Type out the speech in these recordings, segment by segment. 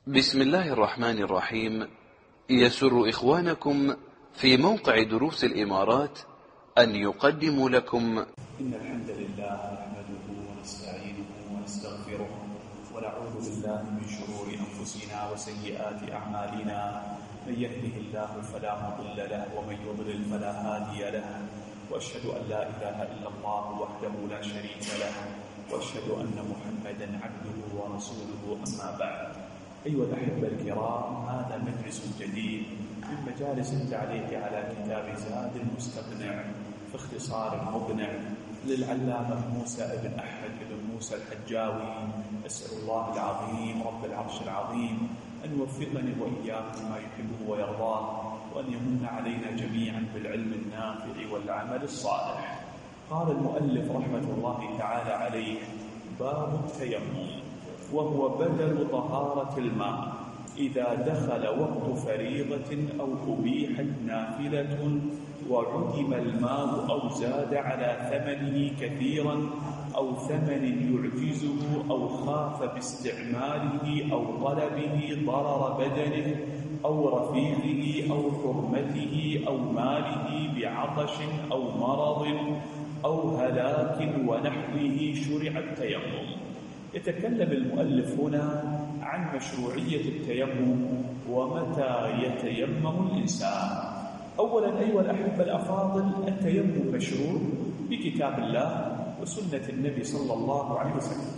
بسم الله الرحمن الرحيم. يسر إخوانكم في موقع دروس الإمارات أن يقدموا لكم إن الحمد لله نحمده ونستعينه ونستغفره ونعوذ بالله من شرور أنفسنا وسيئات أعمالنا. من يهده الله فلا مضل له ومن يضلل فلا هادي له، وأشهد أن لا إله إلا الله وحده لا شريك له، وأشهد أن محمدا عبده ورسوله. أما بعد، أيها الأحبة الكرام، هذا مجلس جديد من مجالس التعليق على كتاب زاد المستقنع في اختصار مقنع للعلامة موسى بن أحمد بن موسى الحجاوي. أسأل الله العظيم رب العرش العظيم أن يوفقني وإياكم ما يحبه ويرضاه، وأن يمن علينا جميعا بالعلم النافع والعمل الصالح. قال المؤلف رحمة الله تعالى عليه: باب التيمم، وهو بدل طهارة الماء إذا دخل وقت فريضة أو أبيحت نافلة وعدم الماء أو زاد على ثمنه كثيرا أو ثمن يعجزه أو خاف باستعماله أو طلبه ضرر بدنه أو رفيقه أو حرمته أو ماله بعطش أو مرض أو هلاك ونحوه شرع التيمم. يتكلم المؤلف هنا عن مشروعية التيمم ومتى يتيمم الإنسان. أولا أيها الأحبة الأفاضل، التيمم مشروع بكتاب الله وسنة النبي صلى الله عليه وسلم.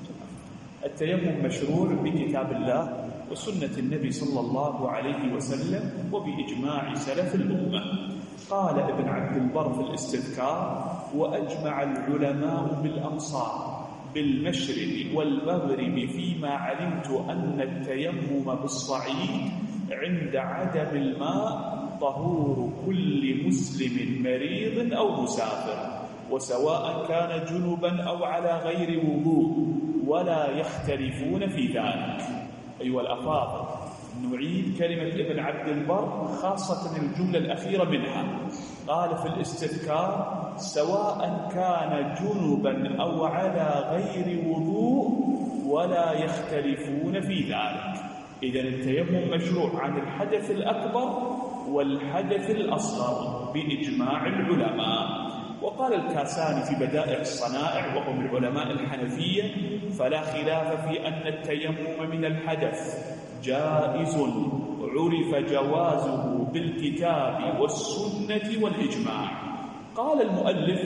التيمم مشروع بكتاب الله وسنة النبي صلى الله عليه وسلم وبإجماع سلف الأمة. قال ابن عبد البر في الاستذكار: وأجمع العلماء بالأمصار بالمشرق والمغرب فيما علمت أن التيمم بالصعيد عند عدم الماء طهور كل مسلم مريض أو مسافر، وسواء كان جنبا أو على غير وضوء، ولا يختلفون في ذلك. أيها الأفاضل، نعيد كلمة ابن عبد البر خاصة الجملة الأخيرة منها. قال في الاستذكار: سواء كان جنبا أو على غير وضوء ولا يختلفون في ذلك. إذن التيمم مشروع عن الحدث الأكبر والحدث الأصغر بإجماع العلماء. وقال الكاساني في بدائع الصنائع، وهو من علماء الحنفية: فلا خلاف في أن التيمم من الحدث جائز عرف جوازه بالكتاب والسنة والإجماع. قال المؤلف: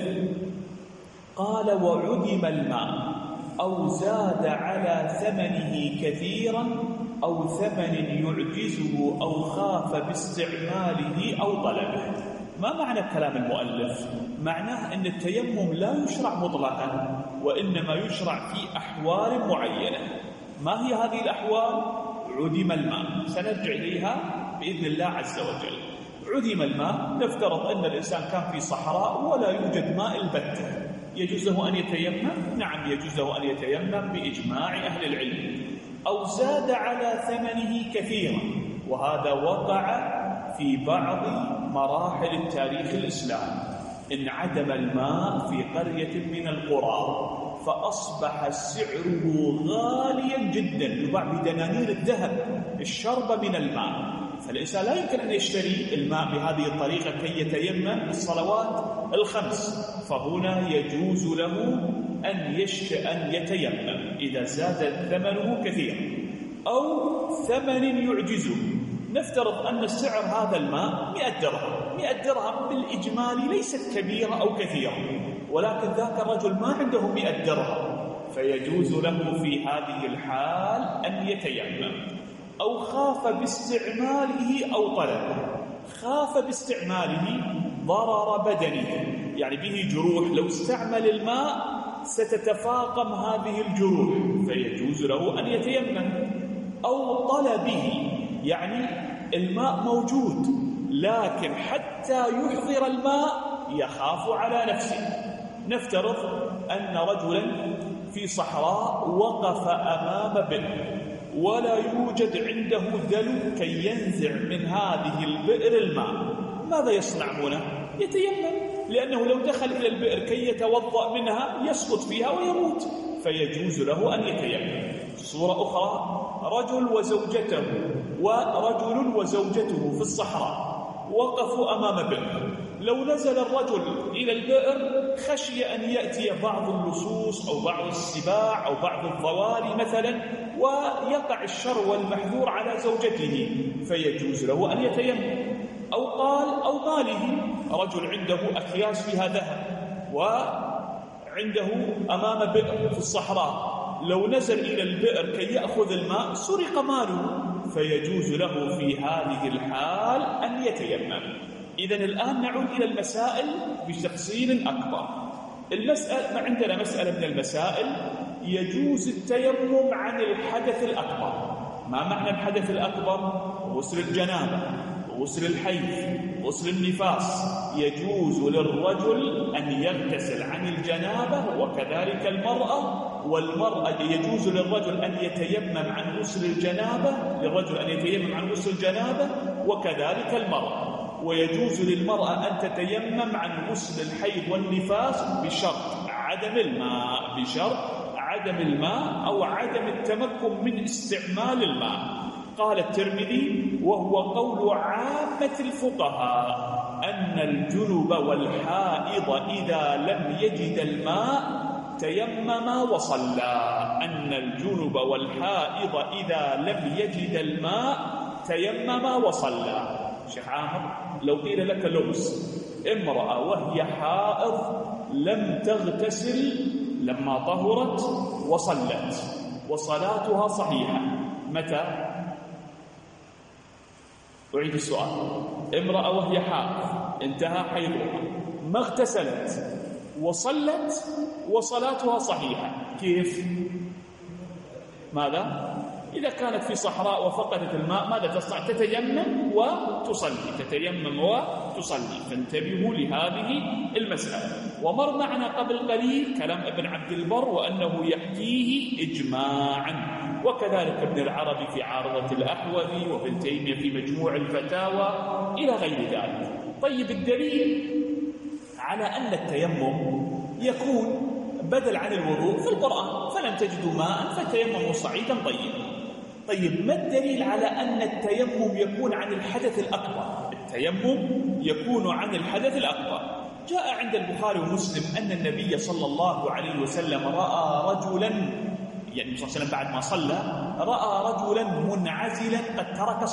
قال: وعدم الماء أو زاد على ثمنه كثيرا أو ثمن يعجزه أو خاف باستعماله أو طلبه. ما معنى كلام المؤلف؟ معناه أن التيمم لا يشرع مطلقا، وإنما يشرع في أحوال معينة. ما هي هذه الأحوال؟ عدم الماء، سنرجع إليها بإذن الله عز وجل. عدم الماء، نفترض أن الإنسان كان في صحراء ولا يوجد ماء البتة، يجوز له أن يتيمم؟ نعم، يجوز له أن يتيمم بإجماع أهل العلم. أو زاد على ثمنه كثيرا، وهذا وقع في بعض مراحل التاريخ الإسلامي. انعدم الماء في قرية من القرى فأصبح سعره غاليا جدا، يباع بدنانير الذهب الشرب من الماء، فالإنسان لا يمكن أن يشتري الماء بهذه الطريقة كي يتيمم الصلوات الخمس، فهنا يجوز له أن يتيمم إذا زاد ثمنه كثيرا أو ثمن يعجزه. نفترض أن السعر هذا الماء 100 درهم. 100 درهم بالإجمالي ليست كبيرة أو كثيرة، ولكن ذاك الرجل ما عنده 100 درهم، فيجوز له في هذه الحال أن يتيمم. أو خاف باستعماله أو طلبه. خاف باستعماله ضرر بدنه، يعني به جروح، لو استعمل الماء ستتفاقم هذه الجروح، فيجوز له أن يتيمم. أو طلبه، يعني الماء موجود لكن حتى يحضر الماء يخاف على نفسه. نفترض أن رجلا في صحراء وقف أمام بئر ولا يوجد عنده دلو كي ينزع من هذه البئر الماء، ماذا يصنع هنا؟ يتيمم، لأنه لو دخل إلى البئر كي يتوضأ منها يسقط فيها ويموت، فيجوز له أن يتيمم. صورة أخرى رجل وزوجته في الصحراء وقفوا أمام بئر. لو نزل الرجل إلى البئر خشي أن يأتي بعض اللصوص أو بعض السباع أو بعض الضواري مثلا ويقع الشر والمحذور على زوجته، فيجوز له أن يتيمم. أو قال أو ماله، رجل عنده أكياس فيها ذهب وعنده أمام بئر في الصحراء، لو نزل إلى البئر كي يأخذ الماء سرق ماله، فيجوز له في هذه الحال أن يتيمم. إذن الآن نعود إلى المسائل بتفصيل أكبر. المسألة عندنا مسألة من المسائل، يجوز التيمم عن الحدث الأكبر. ما معنى الحدث الأكبر؟ غسل الجنابة، غسل الحيض، غسل النفاس. يجوز للرجل أن يغتسل عن الجنابة وكذلك المرأة، والمرأة يجوز للرجل أن يتيمم عن غسل الجنابة وكذلك المرأة. ويجوز للمرأة أن تتيمم عن غسل الحيض والنفاس بشرط عدم الماء أو عدم التمكن من استعمال الماء. قال الترمذي: وهو قول عامة الفقهاء أن الجنب والحائض إذا لم يجد الماء تيمما وصلى. شيخ عامر، لو قيل لك لغز امرأة وهي حائض لم تغتسل لما طهرت وصلت وصلاتها صحيحة، متى؟ أعيد السؤال. امرأة وهي حائض انتهى حيضها، ما اغتسلت وصلت وصلاتها صحيحة، كيف؟ ماذا؟ إذا كانت في صحراء وفقدت الماء ماذا تصنع؟ تتيمم وتصلي. فانتبهوا لهذه المسألة. ومر معنا قبل قليل كلام ابن عبد البر وأنه يحكيه إجماعا، وكذلك ابن العربي في عارضة الأحوذي، وابن تيمية في مجموع الفتاوى إلى غير ذلك. طيب، الدليل على أن التيمم يكون بدل عن الوضوء في القرآن: فلم تجدوا ماء فتيمموا صعيدا طيبا. طيب، ما الدليل على أن التيمم يكون عن الحدث الأكبر؟ جاء عند البخاري ومسلم أن النبي صلى الله عليه وسلم رأى رجلا، يعني صلى الله عليه وسلم بعد ما صلى رأى رجلا منعزلا قد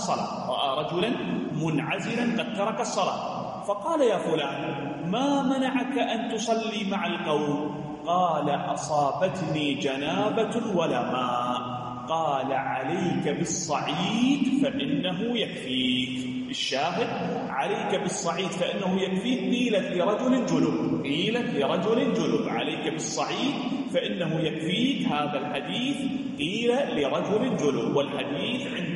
ترك الصلاة، فقال: يا فلان، ما منعك أن تصلي مع القوم؟ قال: أصابتني جنابة ولا ماء. قال: عليك بالصعيد فإنه يكفيك. الشاهد: عليك بالصعيد فإنه يكفيك. قيلت لرجل جنب عليك بالصعيد فإنه يكفيك. هذا الحديث قيل لرجل جنب، والحديث عند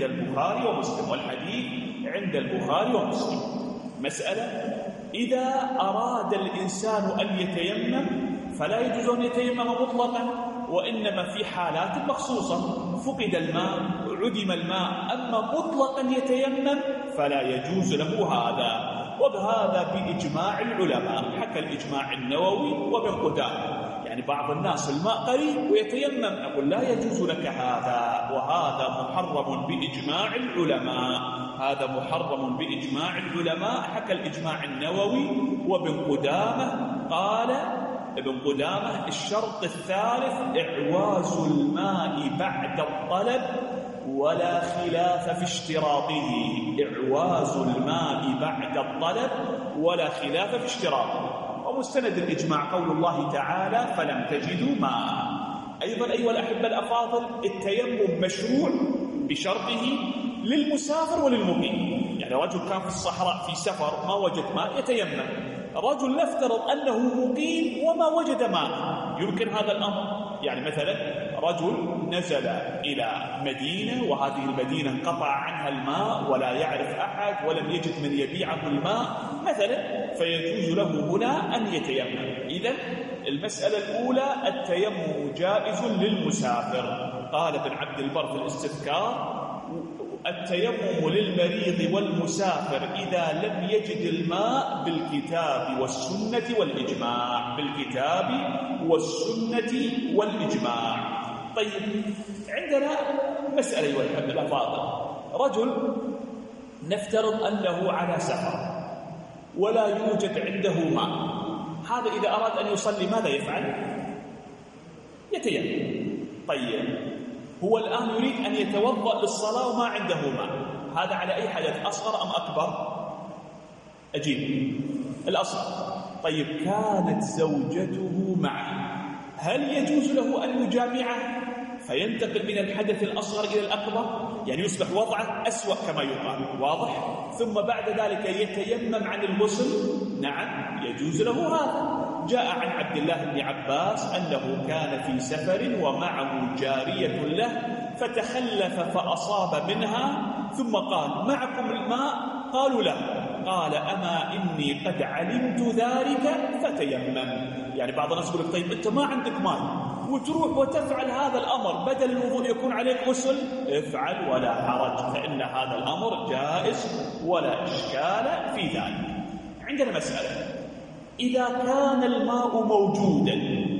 البخاري ومسلم. مسألة: إذا أراد الإنسان أن يتيمم فلا يجوز أن يتيمم مطلقا، وإنما في حالات مخصوصة: فقد الماء، عدم الماء. أما مطلقا يتيمم فلا يجوز له هذا، وبهذا بإجماع العلماء. حكى الإجماع النووي وابن قدامة. يعني بعض الناس الماء قريب ويتيمم، أقول لا يجوز لك هذا، وهذا محرم بإجماع العلماء. حكى الإجماع النووي وابن قدامة. قال ابن قدامة: الشرط الثالث إعواز الماء بعد الطلب ولا خلاف في اشتراطه. ومستند الإجماع قول الله تعالى: فلم تجدوا ماء. أيضا أيها الأحبة الأفاضل، التيمم مشروع بشرطه للمسافر وللمقيم. يعني رجل كان في الصحراء في سفر ما وجد ماء يتيمم، رجل نفترض أنه مقيم وما وجد ماء، يمكن هذا الأمر. يعني مثلا رجل نزل إلى مدينة وهذه المدينة انقطع عنها الماء ولا يعرف أحد ولم يجد من يبيعه الماء مثلا، فيجوز له هنا أن يتيمم. إذن المسألة الأولى: التيمم جائز للمسافر. قال ابن عبد البر في الاستذكار: التيمم للمريض والمسافر إذا لم يجد الماء بالكتاب والسنة والإجماع. طيب عندنا مسألة أيها الأحبة الأفاضل، رجل نفترض أنه على سفر ولا يوجد عنده ماء، هذا إذا أراد أن يصلي ماذا يفعل؟ يتيمم. طيب هو الآن يريد أن يتوضأ للصلاة وما عنده ماء، هذا على أي حدث، أصغر أم أكبر؟ أجيب الأصغر. طيب كانت زوجته معه، هل يجوز له أن يجامعه فينتقل من الحدث الأصغر إلى الأكبر؟ يعني يصبح وضعه أسوأ كما يقال، واضح؟ ثم بعد ذلك يتيمم عن الغسل؟ نعم يجوز له هذا. جاء عن عبد الله بن عباس أنه كان في سفر ومعه جارية له فتخلف فأصاب منها، ثم قال معكم الماء؟ قالوا لا. قال أما إني قد علمت ذلك فتيمم. يعني بعض الناس يقول لك طيب أنت ما عندك ماء وتروح وتفعل هذا الأمر بدل الوضوء يكون عليك غسل، افعل ولا حرج، فإن هذا الأمر جائز ولا إشكال في ذلك. عندنا مسألة، إذا كان الماء موجودا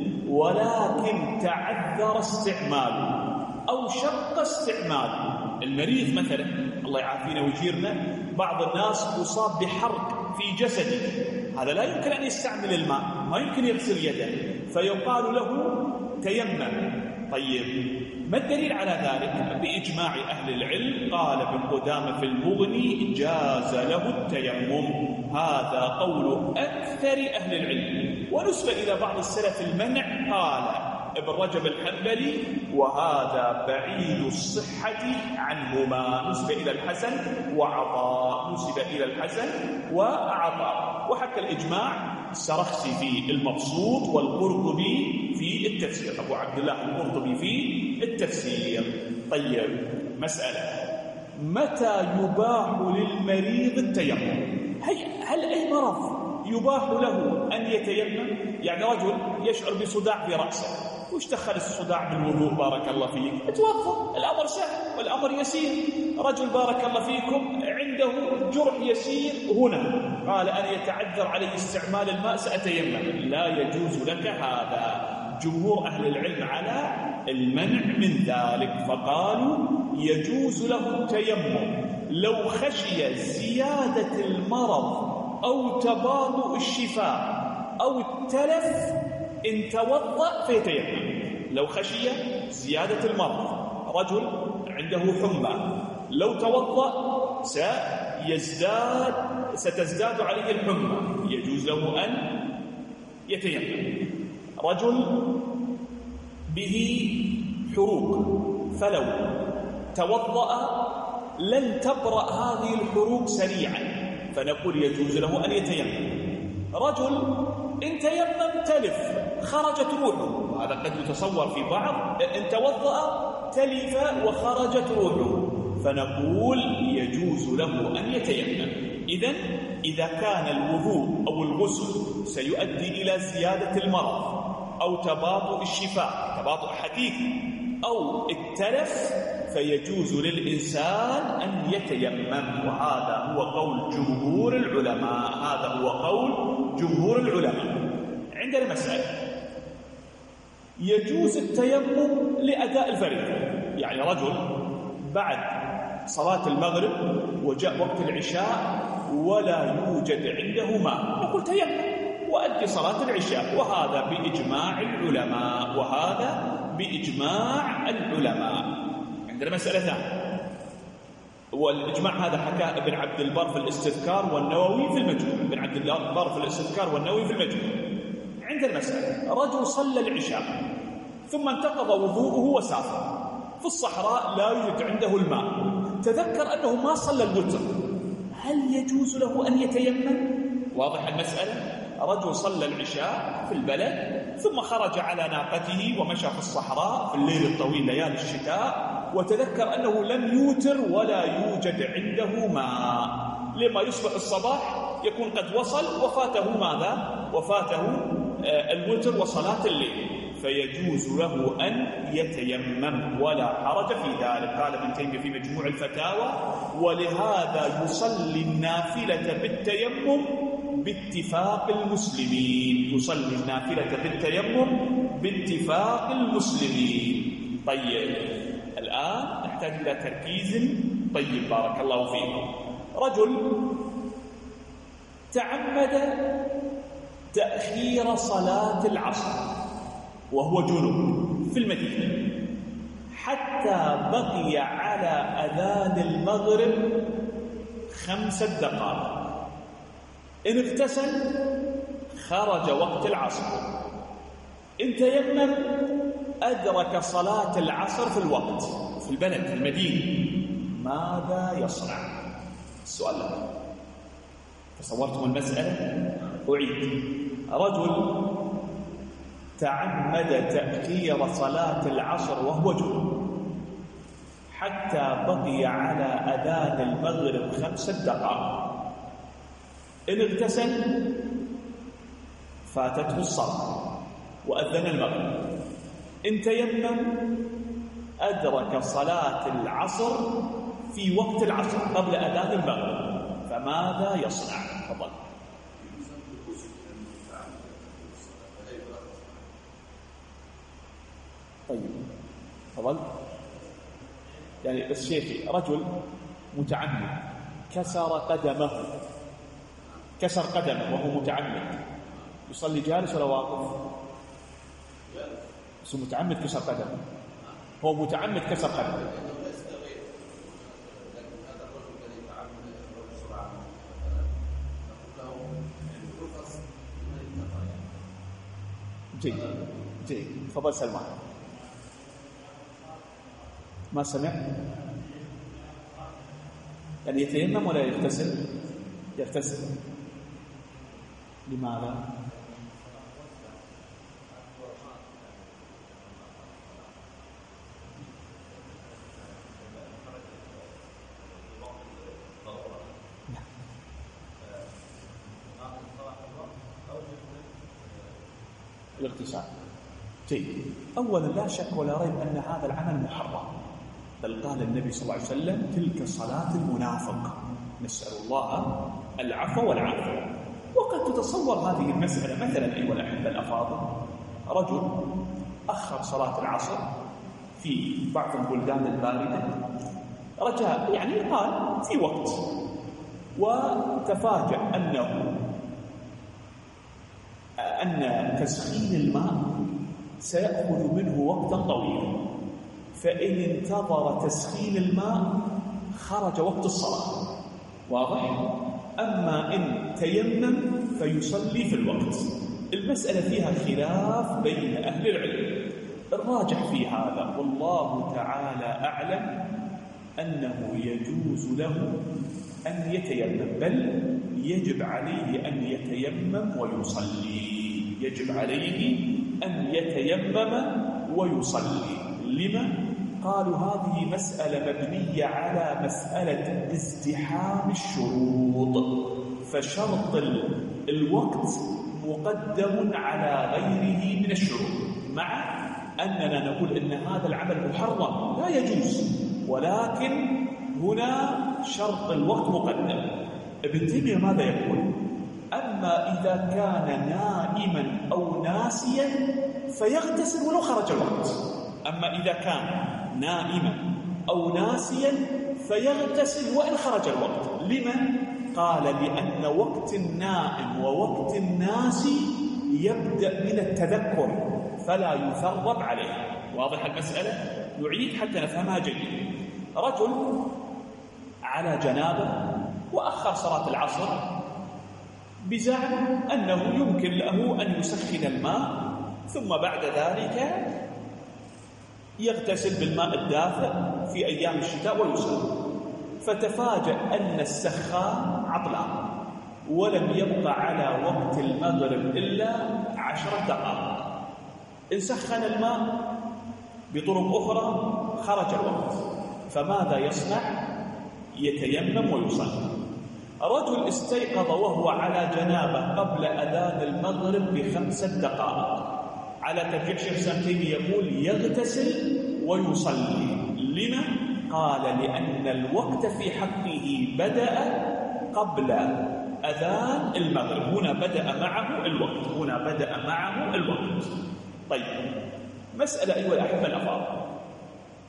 ولكن تعذر استعماله أو شق استعماله، المريض مثلا الله يعافينا ويجيرنا، بعض الناس يصاب بحرق في جسده، هذا لا يمكن أن يستعمل الماء، ما يمكن يغسل يده، فيقال له تيمم. طيب ما الدليل على ذلك؟ بإجماع أهل العلم، قال ابن قدامة في المغني جاز له التيمم، هذا قول أكثر أهل العلم. ونسبة إلى بعض السلف المنع، قال ابن رجب الحنبلي وهذا بعيد الصحة عنهما، نسبة إلى الحسن وعطاء، نسبة إلى الحسن وعطاء. وحكى الإجماع السرخسي في المبسوط والقرطبي في التفسير، أبو عبد الله القرطبي في التفسير. طيب مسألة، متى يباح للمريض التيمم؟ هل أي مرض يباح له أن يتيمم؟ يعني رجل يشعر بصداع في رأسه، وش دخل الصداع بالوضوء؟ بارك الله فيك، اتوضأ، الأمر سهل والأمر يسير. رجل بارك الله فيكم عنده جرح يسير هنا، قال أن يتعذر عليه استعمال الماء سأتيمم، لا يجوز لك هذا. جمهور أهل العلم على المنع من ذلك، فقالوا يجوز له التيمم لو خشي زيادة المرض أو تباطؤ الشفاء أو التلف، إن توضأ فيتيمم. لو خشي زيادة المرض، رجل عنده حمى، لو توضأ ستزداد عليه الحمى، يجوز له أن يتيمم. رجل به حروق، فلو توضأ لن تبرأ هذه الحروق سريعا، فنقول يجوز له أن يتيمم. رجل إن تيمم تلف خرجت روحه، هذا قد يتصور في بعض، إن توضأ تلف وخرجت روحه، فنقول يجوز له أن يتيمم. إذا كان الوضوء أو الغسل سيؤدي إلى زيادة المرض أو تباطؤ الشفاء، تباطؤ حقيقي، أو التلف، فيجوز للإنسان أن يتيمم، وهذا هو قول جمهور العلماء، هذا هو قول جمهور العلماء. عندنا مسألة، يجوز التيمم لأداء الفريضة، يعني رجل بعد صلاة المغرب وجاء وقت العشاء ولا يوجد عنده ماء، نقول تيمم وأدي صلاة العشاء، وهذا بإجماع العلماء، وهذا بإجماع العلماء. عندنا مسألة ثانية، والإجماع هذا حكاه ابن عبد البر في الاستذكار والنووي في المجموع، ابن عبد البر في الاستذكار والنووي في المجموع. عندنا مسألة، رجل صلى العشاء ثم انتقض وضوءه وسافر في الصحراء، لا يوجد عنده الماء، تذكر أنه ما صلى الوتر، هل يجوز له أن يتيمم؟ واضح المسألة؟ رجل صلى العشاء في البلد ثم خرج على ناقته ومشى في الصحراء في الليل الطويل ليالي الشتاء، وتذكر أنه لم يوتر ولا يوجد عنده ماء، لما يصبح الصباح يكون قد وصل وفاته ماذا؟ وفاته الوتر وصلاة الليل، فيجوز له أن يتيمم ولا حرج في ذلك. قال ابن تيمية في مجموع الفتاوى: ولهذا يصلي النافلة بالتيمم باتفاق المسلمين، يصلي النافلة بالتيمم باتفاق المسلمين. طيب الآن نحتاج إلى تركيز. طيب بارك الله فيكم. رجل تعمد تأخير صلاة العصر وهو جنوب في المدينة حتى بقي على أذان المغرب 5 دقائق. إن اغتسل خرج وقت العصر، إن تيمم أدرك صلاة العصر في الوقت في البلد في المدينة، ماذا يصنع؟ السؤال لكم. تصورتم المسألة؟ أعيد. رجل تعمد تأخير صلاة العصر وهو جنوب حتى بقي على أذان المغرب 5 دقائق. إن اغتسل فاتته الصلاة وأذن المغرب. إن تيمم أدرك صلاة العصر في وقت العصر قبل أذان المغرب، فماذا يصنع؟ تفضل. طيب تفضل. يعني بس شيخي، رجل متعمد كسر قدمه وهو متعمد، يصلي جالس ولا واقف؟ بس متعمد كسر قدمه، هو متعمد كسر قدمه. جيد. تفضل سلمان. ما سمع؟ يعني يتيمم ولا يغتسل؟ يغتسل. لماذا؟ الاغتسال. جيد. أولا لا شك ولا ريب أن هذا العمل محرم، بل قال النبي صلى الله عليه وسلم: تلك صلاة المنافق. نسأل الله العفو والعافية. وقد تتصور هذه المسألة مثلا أيها الأحبة الأفاضل، رجل أخر صلاة العصر في بعض البلدان الباردة، رجاء يعني قال في وقت، وتفاجأ أن تسخين الماء سيأخذ منه وقتا طويلا، فإن انتظر تسخين الماء خرج وقت الصلاة. واضح؟ أما إن تيمم فيصلي في الوقت. المسألة فيها خلاف بين أهل العلم. الراجح في هذا والله تعالى أعلم أنه يجوز له أن يتيمم، بل يجب عليه أن يتيمم ويصلي. يجب عليه أن يتيمم ويصلي. لما؟ قالوا هذه مسألة مبنية على مسألة ازدحام الشروط، فشرط الوقت مقدم على غيره من الشروط، مع أننا نقول إن هذا العمل محرم لا يجوز، ولكن هنا شرط الوقت مقدم. ابن تيمية ماذا يقول؟ أما إذا كان نائما أو ناسيا فيغتسل ولو خرج الوقت. أما إذا كان نائما أو ناسيا فيغتسل وإن خرج الوقت. لمن؟ قال: لأن وقت النائم ووقت الناسي يبدأ من التذكر فلا يثرب عليه. واضح المسألة؟ نعيد حتى نفهمها جيدا. رجل على جنابه وأخر صلاة العصر بزعم أنه يمكن له أن يسخن الماء ثم بعد ذلك يغتسل بالماء الدافئ في أيام الشتاء ويصلي، فتفاجأ أن السخان عطلان ولم يبقى على وقت المغرب إلا 10 دقائق. إن سخن الماء بطرق أخرى خرج الوقت، فماذا يصنع؟ يتيمم ويصلي. رجل استيقظ وهو على جنابه قبل أذان المغرب ب5 دقائق، على ترجيح شيخ الإسلام تيمية يقول يغتسل ويصلي. لما؟ قال: لأن الوقت في حقه بدأ قبل أذان المغرب، هنا بدأ معه الوقت. طيب، مسألة أيها الأحبة الأفاضل،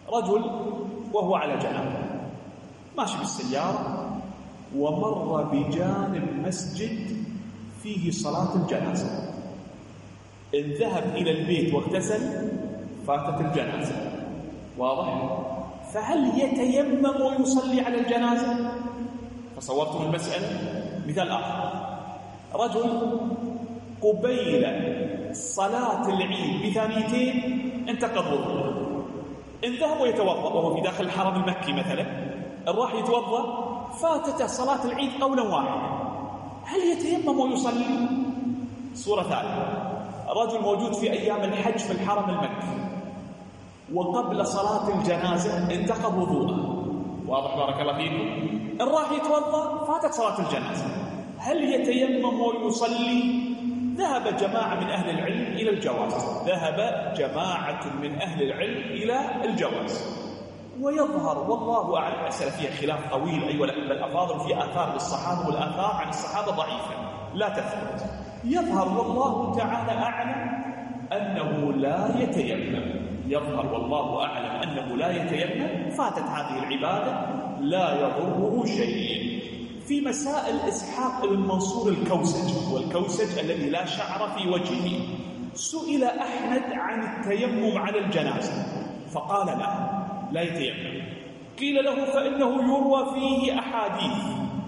رجل وهو على جنابه ماشي بالسيارة ومر بجانب مسجد فيه صلاة الجنازة، إن ذهب إلى البيت واغتسل فاتت الجنازة، واضح؟ فهل يتيمم ويصلي على الجنازة؟ تصورتم المسألة؟ مثال آخر، رجل قبيل صلاة العيد بثانيتين انتقض وضوءه، إن ذهب ويتوضأ وهو في داخل الحرم المكي مثلا، إن راح يتوضأ فاتته صلاة العيد قولا واحدا، هل يتيمم ويصلي؟ صورة ثالثة، رجل موجود في أيام الحج في الحرم المكي وقبل صلاة الجنازة انتقض وضوءه، واضح بارك الله فيكم؟ إن راح يتوضأ فاتت صلاة الجنازة، هل يتيمم ويصلي؟ ذهب جماعة من أهل العلم إلى الجواز، ذهب جماعة من أهل العلم إلى الجواز، ويظهر والله أعلم، المسألة فيها خلاف طويل أيها الأفاضل، في آثار للصحابة والآثار عن الصحابة ضعيفة لا تثبت، يظهر والله تعالى أعلم أنه لا يتيمم، يظهر والله أعلم أنه لا يتيمم، فاتت هذه العبادة لا يضره شيء. في مسائل إسحاق بن منصور الكوسج، والكوسج الذي لا شعر في وجهه، سئل أحمد عن التيمم على الجنازة فقال لا يتيمم، قيل له فإنه يروى فيه أحاديث،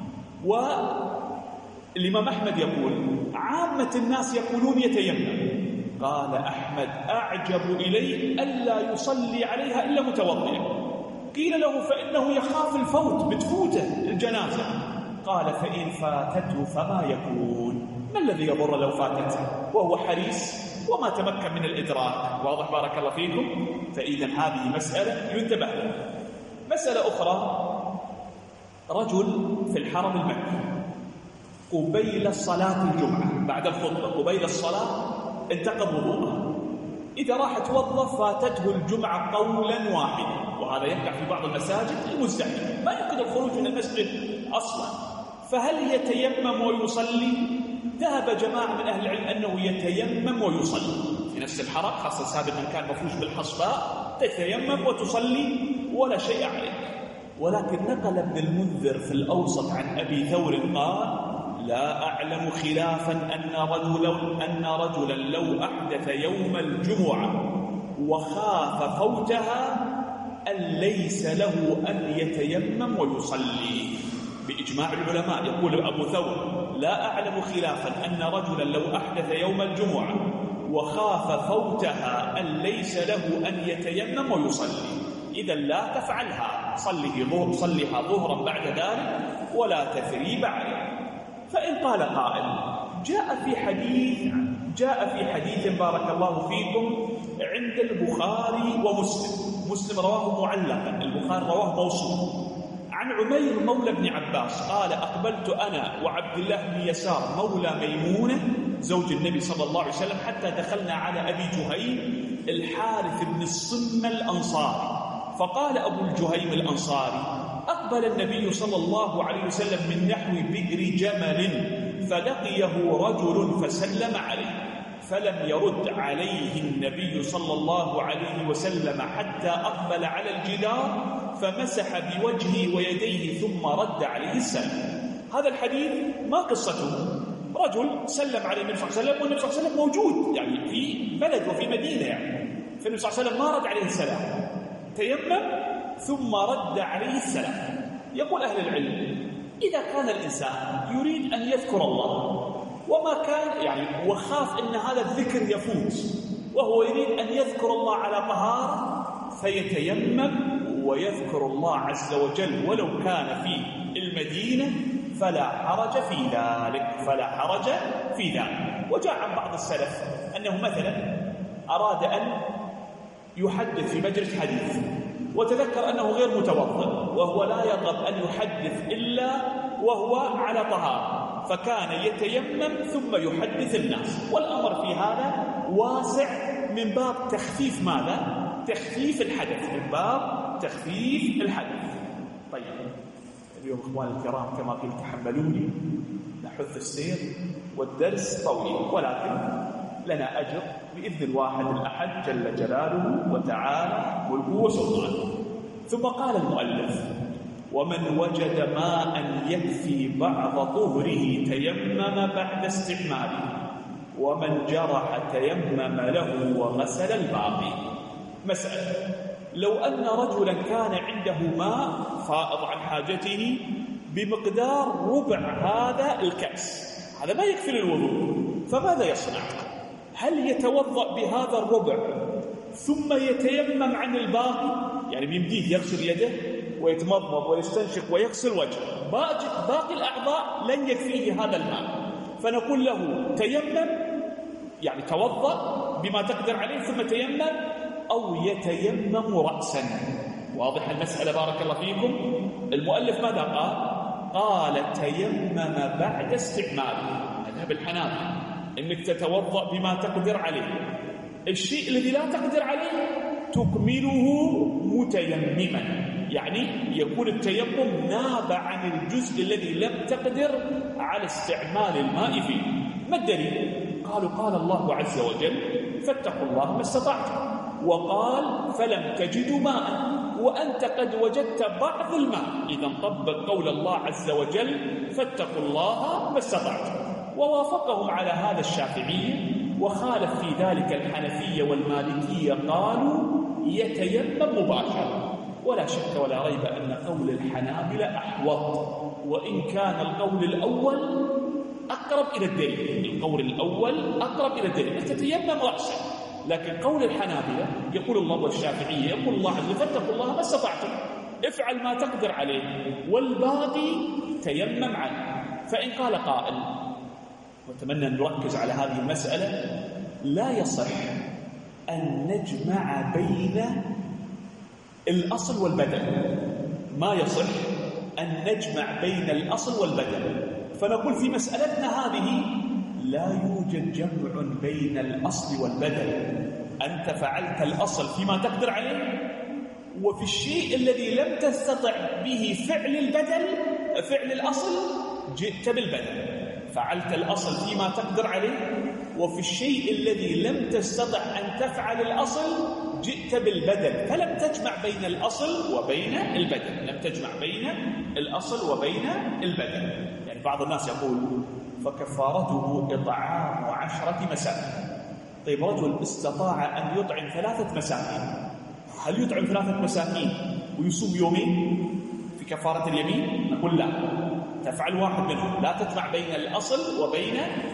والإمام أحمد يقول عامة الناس يقولون يتيمم، قال أحمد أعجب إليه ألا يصلي عليها إلا متوضئ، قيل له فإنه يخاف الفوت بتفوته الجنازة، قال فإن فاتته فما يكون، ما الذي يضر لو فاتته وهو حريص وما تمكن من الإدراك، واضح بارك الله فيكم؟ فإذا هذه مسألة ينتبه لها. مسألة أخرى، رجل في الحرم المكي قبيل صلاة الجمعة بعد الخطبة، قبيل الصلاة انتقض وضوءه، إذا راح يتوضأ فاتته الجمعة قولا واحدا، وهذا يقع في بعض المساجد المزدحمة ما يمكن الخروج من المسجد أصلا، فهل يتيمم ويصلي؟ ذهب جماعة من أهل العلم أنه يتيمم ويصلي في نفس الحرم، خاصة سابقا كان مفروش بالحصباء، تتيمم وتصلي ولا شيء عليك. ولكن نقل ابن المنذر في الأوسط عن أبي ثور قال لا أعلم خلافا أن رجلا لو أحدث يوم الجمعة وخاف فوتها أن ليس له أن يتيمم ويصلي بإجماع العلماء. يقول أبو ثور لا أعلم خلافا أن رجلا لو أحدث يوم الجمعة وخاف فوتها أن ليس له أن يتيمم ويصلي، إذا لا تفعلها، صلها ظهرا بعد ذلك ولا تثريب عليه. فإن قال قائل جاء في حديث بارك الله فيكم عند البخاري ومسلم، مسلم رواه معلقا، البخاري رواه موصولا، عن عمير مولى بن عباس قال أقبلت أنا وعبد الله بن يسار مولى ميمونة زوج النبي صلى الله عليه وسلم حتى دخلنا على أبي جهيم الحارث بن الصم الأنصاري، فقال أبو الجهيم الأنصاري أقبل النبي صلى الله عليه وسلم من نحو بئر جمل فلقيه رجل فسلم عليه، فلم يرد عليه النبي صلى الله عليه وسلم حتى أقبل على الجدار فمسح بوجهه ويديه ثم رد عليه السلام. هذا الحديث ما قصته؟ رجل سلم عليه النبي صلى الله عليه وسلم والنبي صلى الله عليه وسلم موجود يعني في بلد وفي مدينة فالنبي صلى الله عليه وسلم ما رد عليه السلام، تيمم ثم رد عليه السلام. يقول أهل العلم إذا كان الإنسان يريد أن يذكر الله وما كان يعني وخاف أن هذا الذكر يفوت وهو يريد أن يذكر الله على طهارة فيتيمم ويذكر الله عز وجل ولو كان في المدينة فلا حرج في ذلك. وجاء عن بعض السلف أنه مثلا أراد أن يحدث في مجلس حديث وتذكر أنه غير متوضئ وهو لا يرغب أن يحدث إلا وهو على طهارة، فكان يتيمم ثم يحدث الناس، والأمر في هذا واسع من باب تخفيف ماذا؟ تخفيف الحدث، من باب تخفيف الحدث. طيب اليوم إخواني الكرام كما قلت تحملوني نحث السير والدرس طويل ولكن لنا أجر بإذن الواحد الأحد جل جلاله وتعالى ملكه وسلطانه. ثم قال المؤلف: ومن وجد ماء يكفي بعض طهره تيمم بعد استعماله، ومن جرح تيمم له وغسل الباقي. مسألة: لو أن رجلا كان عنده ماء فائض عن حاجته بمقدار ربع هذا الكأس، هذا ما يكفي للوضوء، فماذا يصنع؟ هل يتوضأ بهذا الربع ثم يتيمم عن الباقي؟ يعني بيمديه يغسل يده ويتمضمض ويستنشق ويغسل وجهه، باقي الأعضاء لن يكفيه هذا الماء، فنقول له تيمم، يعني توضأ بما تقدر عليه ثم تيمم، أو يتيمم رأسا. واضح المسألة بارك الله فيكم؟ المؤلف ماذا قال؟ قال تيمم بعد استعماله. مذهب الحنابلة إنك تتوضأ بما تقدر عليه، الشيء الذي لا تقدر عليه تكمله متيمما، يعني يكون التيمم ناب عن الجزء الذي لم تقدر على استعمال الماء فيه. ما الدليل؟ قالوا قال الله عز وجل: فاتقوا الله ما استطعتم، وقال: فلم تجدوا ماء وأنت قد وجدت بعض الماء. إذا طبق قول الله عز وجل: فاتقوا الله ما استطعتم. ووافقهم على هذا الشافعية، وخالف في ذلك الحنفية والمالكية، قالوا يتيمم مباشرة. ولا شك ولا ريب أن قول الحنابلة أحوط، وإن كان القول الأول أقرب إلى الدليل. القول الأول أقرب إلى الدليل، أنت تتيمم رأسا، لكن قول الحنابلة يقول الله، والشافعية يقول الله عز وجل: فاتقوا الله ما استطعتم، افعل ما تقدر عليه والباقي تيمم عنه. فإن قال قائل، وأتمنى أن نركز على هذه المسألة، لا يصح أن نجمع بين الأصل والبدل، ما يصح أن نجمع بين الأصل والبدل. فنقول في مسألتنا هذه لا يوجد جمع بين الأصل والبدل، أنت فعلت الأصل فيما تقدر عليه، وفي الشيء الذي لم تستطع به فعل البدل فعل الأصل جئت بالبدل. فعلت الأصل فيما تقدر عليه، وفي الشيء الذي لم تستطع أن تفعل الأصل جئت بالبدل، فلم تجمع بين الأصل وبين البدل، لم تجمع بين الأصل وبين البدل. يعني بعض الناس يقول: فكفارته إطعام 10 مساكين. طيب رجل استطاع أن يطعم 3 مساكين، هل يطعم 3 مساكين ويصوم يومين في كفارة اليمين؟ نقول لا، تفعل واحد منهم، لا تجمع بين الأصل وبين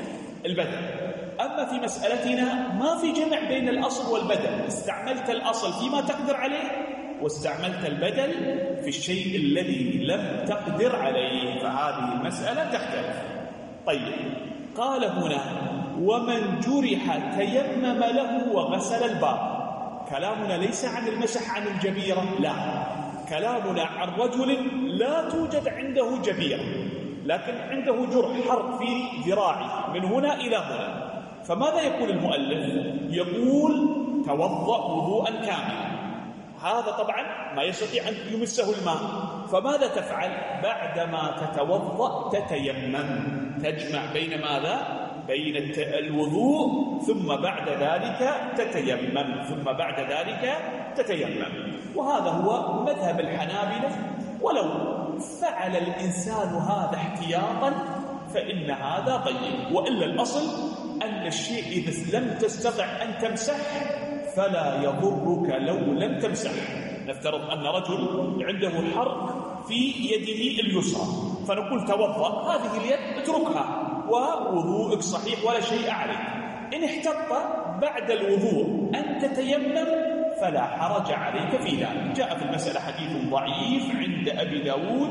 البدل. أما في مسألتنا ما في جمع بين الأصل والبدل، استعملت الأصل فيما تقدر عليه واستعملت البدل في الشيء الذي لم تقدر عليه، فهذه المسألة تختلف. طيب، قال هنا: ومن جرح تيمم له وغسل الباقي. كلامنا ليس عن المسح عن الجبيرة، لا، كلامنا عن رجل لا توجد عنده جبيرة، لكن عنده جرح حرق في ذراعه من هنا إلى هنا. فماذا يقول المؤلف؟ يقول: توضأ وضوءا كاملا. هذا طبعا ما يستطيع أن يمسه الماء، فماذا تفعل؟ بعدما تتوضأ تتيمم، تجمع بين ماذا؟ بين الوضوء ثم بعد ذلك تتيمم، ثم بعد ذلك تتيمم. وهذا هو مذهب الحنابلة. ولو فعل الإنسان هذا احتياطا فإن هذا طيب، وإلا الأصل أن الشيء إذا لم تستطع أن تمسح فلا يضرك لو لم تمسح. نفترض أن رجل عنده حرق في يده اليسرى، فنقول توضأ، هذه اليد اتركها ووضوءك صحيح ولا شيء عليك. إن احتط بعد الوضوء أن تتيمم فلا حرج عليك في ذلك. جاء في المسألة حديث ضعيف عند أبي داود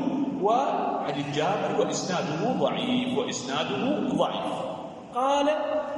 وحديث جابر وإسناده ضعيف. قال: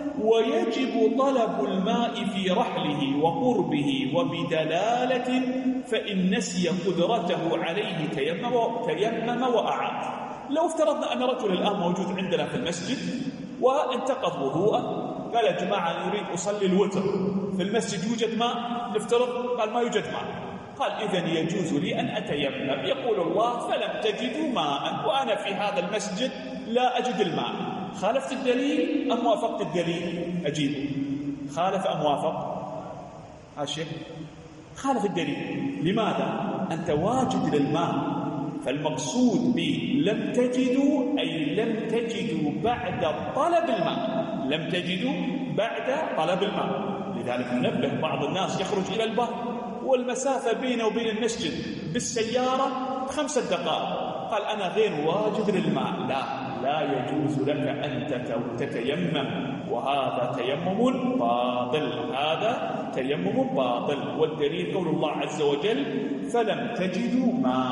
ويجب طلب الماء في رحله وقربه وبدلالة، فإن نسي قدرته عليه تيمم وأعاد. لو افترضنا أن رجل الآن موجود عندنا في المسجد وانتقض وضوءه، قال: يا جماعة أنا أريد أصلي الوتر، في المسجد يوجد ماء؟ نفترض قال ما يوجد ماء، قال: إذن يجوز لي أن أتيمم. يقول الله: فلم تجدوا ماء وأنا في هذا المسجد لا أجد الماء. خالفت الدليل أم وافقت الدليل؟ أجيب. خالف أم وافق؟ هذا الشيء خالف الدليل. لماذا؟ أنت واجد للماء، فالمقصود به لم تجدوا أي لم تجدوا بعد طلب الماء، لم تجدوا بعد طلب الماء. لذلك ننبه بعض الناس يخرج إلى البر والمسافة بينه وبين المسجد بالسيارة 5 دقائق، قال أنا غير واجد للماء. لا يجوز لك أن تتيمم، وهذا تيمم باطل، هذا تيمم باطل. والدليل قول الله عز وجل فلم تجدوا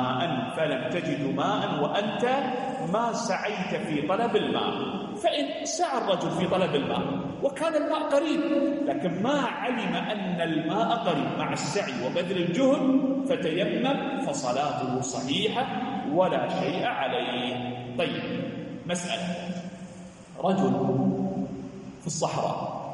ماء وأنت ما سعيت في طلب الماء. فإن سعى الرجل في طلب الماء وكان الماء قريب لكن ما علم أن الماء قريب مع السعي وبذل الجهد فتيمم فصلاته صحيحة ولا شيء عليه. طيب، مسألة: رجل في الصحراء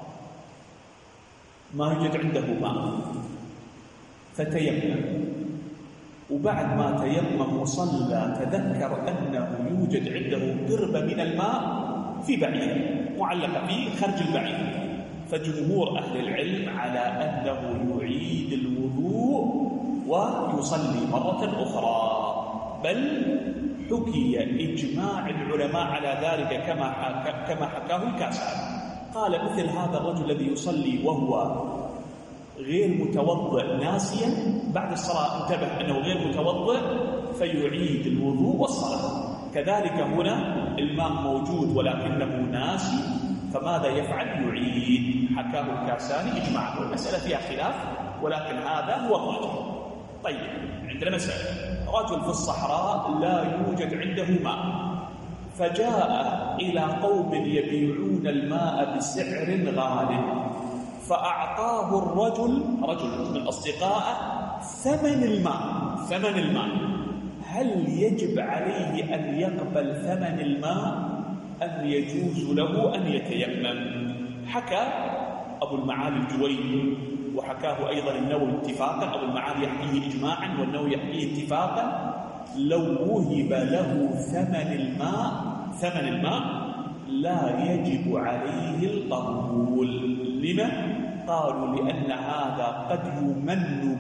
ما يوجد عنده ماء فتيمم، وبعد ما تيمم وصلى تذكر أنه يوجد عنده قربة من الماء في بعير معلقة في خرج البعير، فجمهور أهل العلم على أنه يعيد الوضوء ويصلي مرة أخرى، بل حكي إجماع العلماء على ذلك كما حكاه الكاساني. قال مثل هذا الرجل الذي يصلي وهو غير متوضئ ناسيا بعد الصلاة انتبه أنه غير متوضئ فيعيد الوضوء والصلاة. كذلك هنا الماء موجود ولكنه ناسي، فماذا يفعل؟ يعيد. حكاه الكاساني إجماعا، والمسألة فيها خلاف ولكن هذا هو الراجح. طيب، عندنا مسألة: رجل في الصحراء لا يوجد عنده ماء، فجاء إلى قوم يبيعون الماء بسعر غال، فأعطاه رجل من أصدقائه ثمن الماء. هل يجب عليه أن يقبل ثمن الماء أم يجوز له أن يتيمم؟ حكى أبو المعالي الجويني وحكاه أيضا النووي اتفاقا، أبو المعالي يحكيه إجماعا والنووي يحكيه اتفاقا: لو وهب له ثمن الماء لا يجب عليه القبول. لما؟ قالوا لأن هذا قد يمن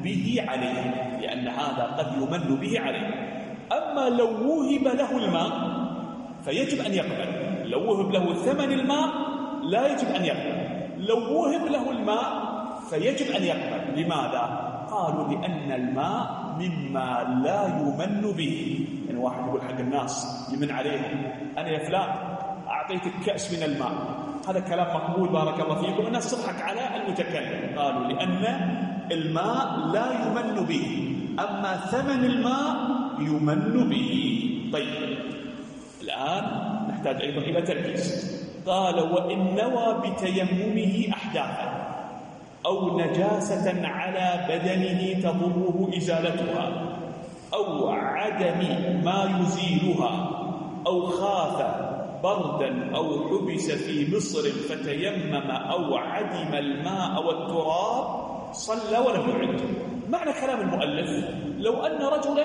به عليه، أما لو وهب له الماء فيجب أن يقبل. لو وهب له ثمن الماء لا يجب أن يقبل، لو وهب له الماء فيجب أن يقبل. لماذا؟ قالوا لأن الماء مما لا يمن به. يعني واحد يقول حق الناس يمن عليهم: أنا يا فلان أعطيتك كأس من الماء، هذا كلام مقبول بارك الله فيكم، الناس تضحك على المتكلم. قالوا لأن الماء لا يمن به، أما ثمن الماء يمن به. طيب، الآن نحتاج أيضا إلى تركيز. قال: وإن نوى بتيممه أحداثا أو نجاسة على بدنه تضره إزالتها أو عدم ما يزيلها أو خاف بردا أو حبس في مصر فتيمم أو عدم الماء والتراب صلى ولم يعد. معنى كلام المؤلف: لو أن رجلا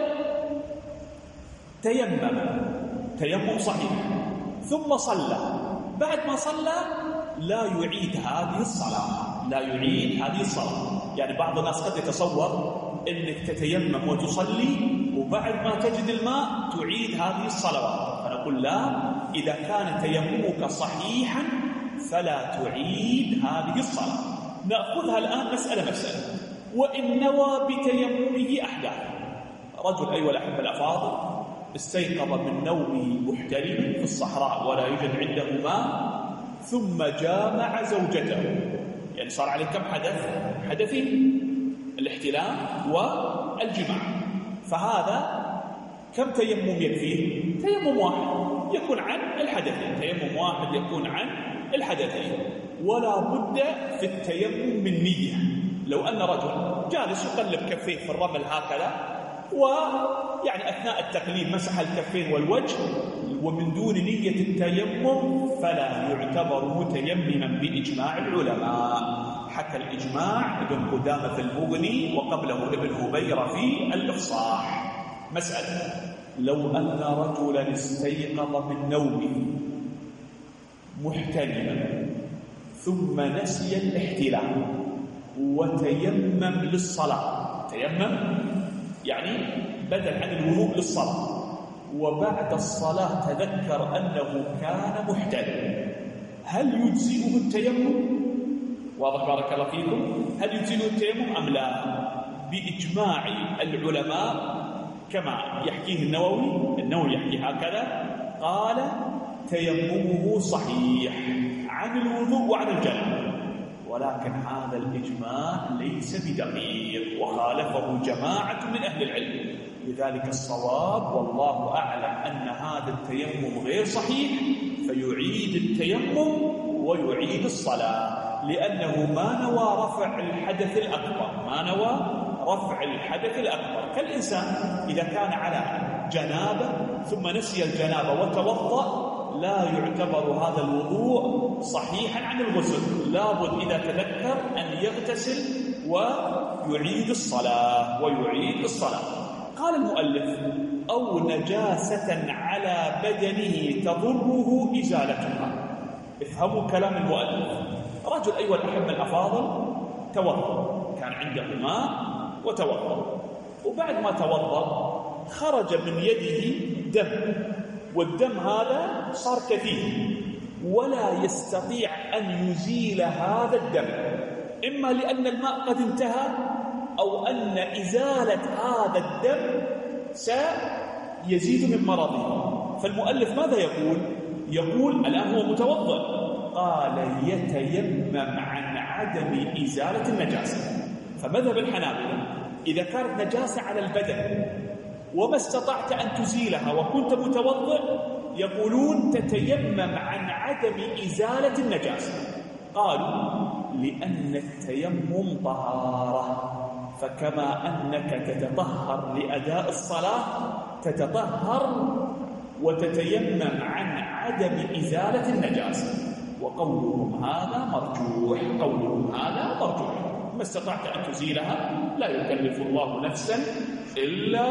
تيمم صحيح ثم صلى، بعد ما صلى لا يعيد هذه الصلاة. يعني بعض الناس قد يتصور أنك تتيمم وتصلي وبعد ما تجد الماء تعيد هذه الصلوات، فنقول لا، إذا كان تيممك صحيحا فلا تعيد هذه الصلاة. نأخذها الآن مسألة. وإن نوى بتيممه أحداثا: رجل أيها الأحبة الأفاضل استيقظ من نومه محترم في الصحراء ولا يوجد عنده ماء، ثم جامع زوجته، يعني صار عليه كم حدث؟ حدثين: الاحتلام والجماع. فهذا كم تيمم يكفيه؟ تيمم واحد يكون عن الحدثين، ولا بد في التيمم من نية. لو أن رجل جالس يقلب كفيه في الرمل هكذا، ويعني أثناء التقليب مسح الكفين والوجه ومن دون نية التيمم فلا يعتبر متيمما بإجماع العلماء. حكى الإجماع ابن قدامة في المغني وقبله ابن هبيرة في الإفصاح. مسألة: لو أن رجلا استيقظ من نومه محتلما ثم نسي الاحتلام وتيمم للصلاة، تيمم يعني بدل عن الوضوء للصلاة، وبعد الصلاة تذكر أنه كان محتل، هل يجزئه التيمم؟ واضح بارك الله فيكم؟ هل يجزئه التيمم أم لا؟ بإجماع العلماء كما يحكيه النووي يحكي هكذا، قال تيممه صحيح عن الوضوء وعن الجنابة، ولكن هذا الإجماع ليس بدقيق وخالفه جماعة من أهل العلم. لذلك الصواب والله أعلم أن هذا التيمم غير صحيح، فيعيد التيمم ويعيد الصلاة، لأنه ما نوى رفع الحدث الأكبر، كالإنسان إذا كان على جنابة ثم نسي الجنابة وتوضأ لا يعتبر هذا الوضوء صحيحا عن الغسل، لابد إذا تذكر أن يغتسل ويعيد الصلاة قال المؤلف أو نجاسة على بدنه تضره إزالتها. افهموا كلام المؤلف. رجل أيها الأحبة الأفاضل توضأ، كان عنده ماء وتوضأ، وبعد ما توضأ خرج من يده دم، والدم هذا صار كثير ولا يستطيع أن يزيل هذا الدم، إما لأن الماء قد انتهى أو أن إزالة هذا الدم سيزيد من مرضه. فالمؤلف ماذا يقول الآن هو متوضأ، قال يتيمم عن عدم إزالة النجاسة. فمذهب الحنابلة إذا كانت نجاسة على البدن وما استطعت أن تزيلها وكنت متوضئ، يقولون تتيمم عن عدم إزالة النجاسة. قالوا لأن التيمم طهارة، فكما أنك تتطهر لأداء الصلاة تتطهر وتتيمم عن عدم إزالة النجاسة. وقولهم هذا مرجوح، ما استطعت أن تزيلها لا يكلف الله نفسا إلا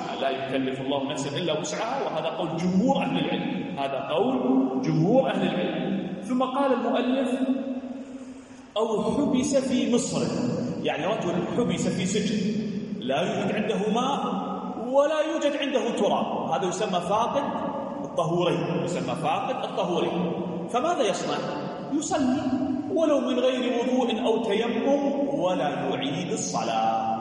وسعها، وهذا قول جمهور أهل العلم. ثم قال المؤلف أو حبس في مصر، يعني رجل حبس في سجن لا يوجد عنده ماء ولا يوجد عنده تراب، هذا يسمى فاقد الطهورين. فماذا يصنع؟ يصلي ولو من غير وضوء أو تيمم ولا يعيد الصلاة،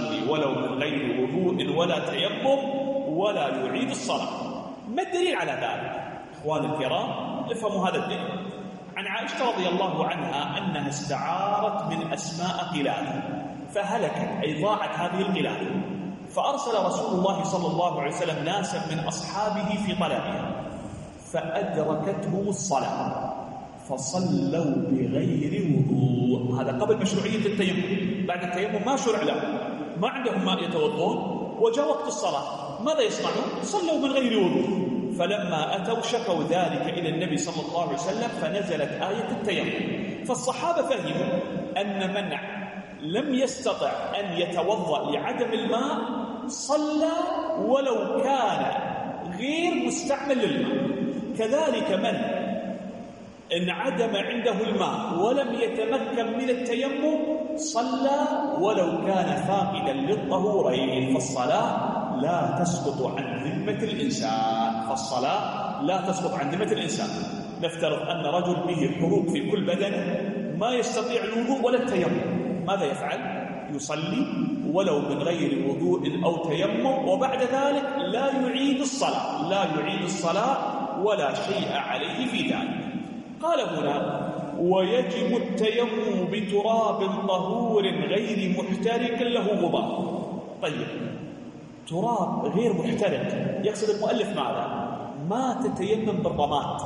ما الدليل على ذلك؟ أخوان الكرام افهموا هذا الدليل. عن عائشة رضي الله عنها أنها استعارت من أسماء قلادة فهلكت أي ضاعت هذه القلادة، فأرسل رسول الله صلى الله عليه وسلم ناسا من أصحابه في طلبها، فأدركتهم الصلاة فصلوا بغير وضوء. هذا قبل مشروعية التيمم، بعد التيمم ما شرع له، ما عندهم ماء يتوضون، وجاء وقت الصلاة ماذا يصنعون؟ صلوا من غير وضوء. فلما أتوا شكوا ذلك إلى النبي صلى الله عليه وسلم فنزلت آية التيمم. فالصحابة فهموا أن من لم يستطع أن يتوضأ لعدم الماء صلى ولو كان غير مستعمل للماء، كذلك من انعدم عنده الماء ولم يتمكن من التيمم صلى ولو كان فاقدا للطهورين، فالصلاة لا تسقط عن ذمة الإنسان. نفترض أن رجل به حروق في كل بدنه ما يستطيع الوضوء ولا التيمم، ماذا يفعل؟ يصلي ولو من غير وضوء أو تيمم، وبعد ذلك لا يعيد الصلاة ولا شيء عليه في ذلك. قال هنا ويجب التيمم بتراب طهور غير محترق له غبار. طيب تراب غير محترق يقصد المؤلف ماذا؟ ما تتيمم بالرماد،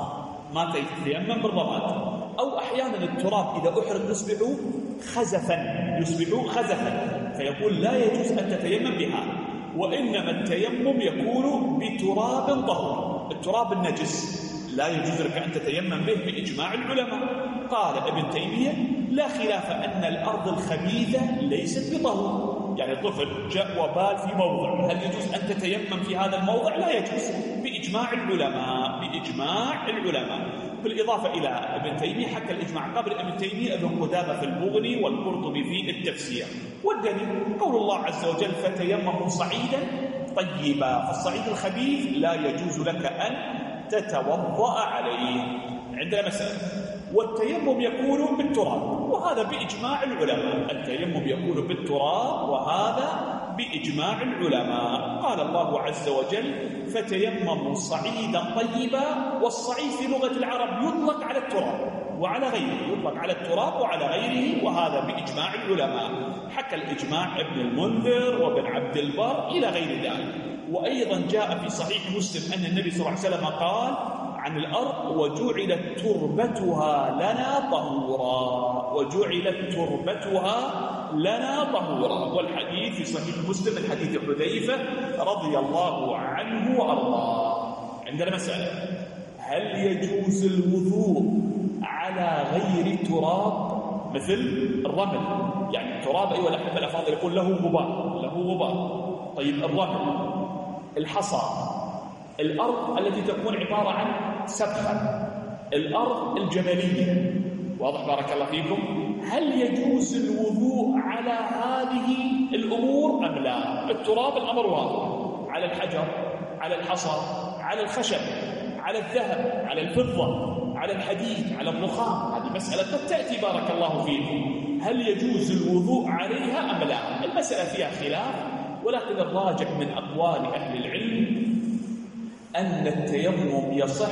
أو أحيانا التراب إذا أحرق يصبح خزفا، فيقول لا يجوز أن تتيمم بها، وإنما التيمم يكون بتراب طهور. التراب النجس لا يجوز لك أن تتيمم به بإجماع العلماء. قال ابن تيمية لا خلاف أن الأرض الخبيثة ليست بطهور، يعني طفل جاء وبال في موضع، هل يجوز أن تتيمم في هذا الموضع؟ لا يجوز بإجماع بإجماع العلماء. بالإضافة إلى ابن تيمية حكى الإجماع قبل ابن تيمية ابن قدامة في المغني والقرطبي في التفسير. والدليل قول الله عز وجل فتيمموا صعيدا طيبا، فالصعيد الخبيث لا يجوز لك أن تتوضأ عليه. عندنا مسألة، والتيمم يكون بالتراب، وهذا بإجماع العلماء. التيمم يكون بالتراب وهذا بإجماع العلماء. قال الله عز وجل فتيمموا صعيدا طيبا، والصعيد في لغة العرب يطلق على التراب وعلى غيره، يطلق على التراب وعلى غيره، وهذا بإجماع العلماء. حكى الإجماع ابن المنذر وابن عبد البر إلى غير ذلك. وأيضا جاء في صحيح مسلم أن النبي صلى الله عليه وسلم قال عن الأرض وجعلت تربتها لنا طهورا، وجعلت تربتها لنا طهورا. والحديث في صحيح مسلم من حديث حذيفة رضي الله عنه وأرضاه. عندنا مسألة، هل يجوز الوضوء على غير تراب مثل الرمل؟ يعني التراب أيها الأحبة الأفاضل يقول له غبار. طيب الرمل، الحصى، الأرض التي تكون عبارة عن سبخة، الأرض الجبلية، واضح بارك الله فيكم؟ هل يجوز الوضوء على هذه الأمور أم لا؟ التراب الأمر واضح، على الحجر، على الحصى، على الخشب، على الذهب، على الفضة، على الحديد، على الرخام، هذه مسألة قد تأتي بارك الله فيكم. هل يجوز الوضوء عليها أم لا؟ المسألة فيها خلاف، ولكن الراجح من أقوال أهل العلم أن التيمم يصح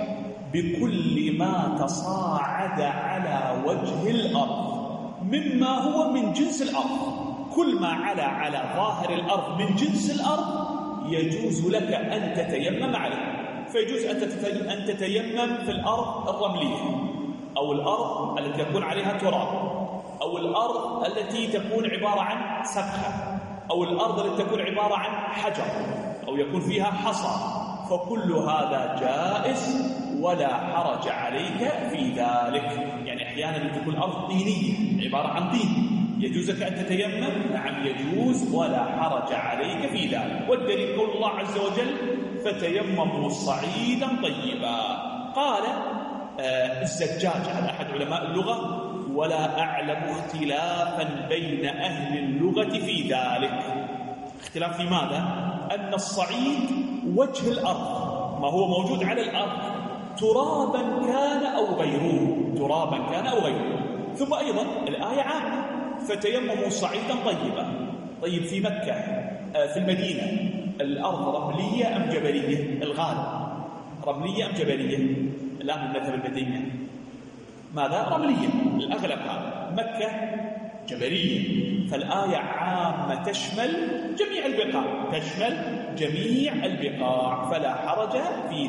بكل ما تصاعد على وجه الأرض مما هو من جنس الأرض. كل ما على ظاهر الأرض من جنس الأرض يجوز لك أن تتيمم عليه. فيجوز أن تتيمم في الأرض الرملية، أو الأرض التي يكون عليها تراب، أو الأرض التي تكون عبارة عن سبخة، أو الأرض التي تكون عبارة عن حجر، أو يكون فيها حصى. فكل هذا جائز ولا حرج عليك في ذلك. يعني أحيانا تكون الأرض طينية عبارة عن طين، يجوز لك أن تتيمم؟ نعم يجوز ولا حرج عليك في ذلك. والدليل قول الله عز وجل فتيمموا صعيدا طيبا. قال الزجاج على أحد علماء اللغة ولا أعلم اختلافا بين أهل اللغة في ذلك. اختلاف في ماذا؟ أن الصعيد وجه الأرض، ما هو موجود على الأرض، ترابا كان أو غيره، ترابا كان أو غيره. ثم أيضا الآية عامة فتيمموا صعيدا طيبا. طيب في مكة في المدينة الأرض رملية أم جبلية؟ الغالب رملية أم جبلية؟ الآن من مذهب المدينة ماذا؟ رملية الأغلب. هذا مكة جبلية، فالآية عامة تشمل جميع البقاع، تشمل جميع البقاع، فلا حرج في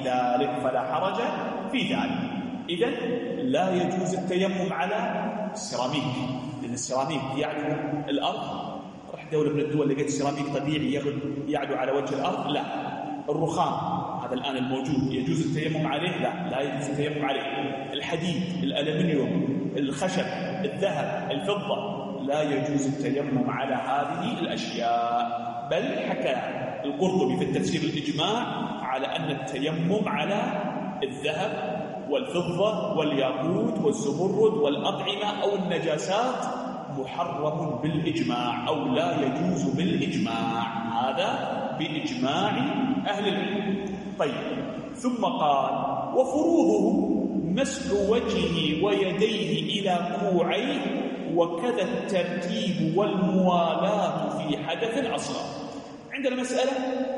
ذلك. إذن لا يجوز التيمم على السيراميك، لأن السيراميك يعلو الأرض. رح دولة من الدول لقيت سيراميك طبيعي يعلو على وجه الأرض، لا. الرخام هذا الآن الموجود يجوز التيمم عليه؟ لا يجوز التيمم عليه. الحديد، الألمنيوم، الخشب، الذهب، الفضة، لا يجوز التيمم على هذه الأشياء. بل حكى القرطبي في التفسير الإجماع على أن التيمم على الذهب والفضة والياقوت والزمرد والأطعمة أو النجاسات محرم بالإجماع، أو لا يجوز بالإجماع. هذا بإجماع أهل العلم. طيب، ثم قال وفروضه مسح وجهه ويديه إلى كوعيه، وكذا الترتيب والموالاة في حدث أصغر. عندنا مسألة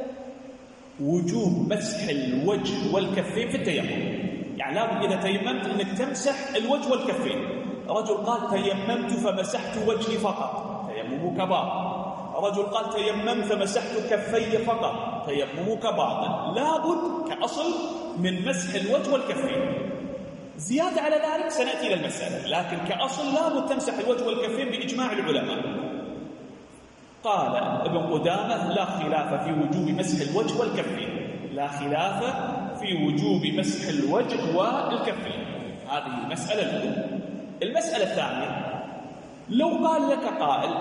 وجوب مسح الوجه والكفين في التيمم. يعني لابد إذا تيممت أنك تمسح الوجه والكفين. رجل قال تيممت فمسحت وجهي فقط، تيممك باطل. رجل قال تيممت فمسحت كفي فقط، تيممك باطل. لابد كأصل من مسح الوجه والكفين. زيادة على ذلك سنأتي إلى المسألة، لكن كأصل لابد تمسح الوجه والكفين بإجماع العلماء. قال ابن قدامة لا خلاف في وجوب مسح الوجه والكفين، لا خلاف في وجوب مسح الوجه والكفين. هذه المسألة الأولى. المسألة الثانية، لو قال لك قائل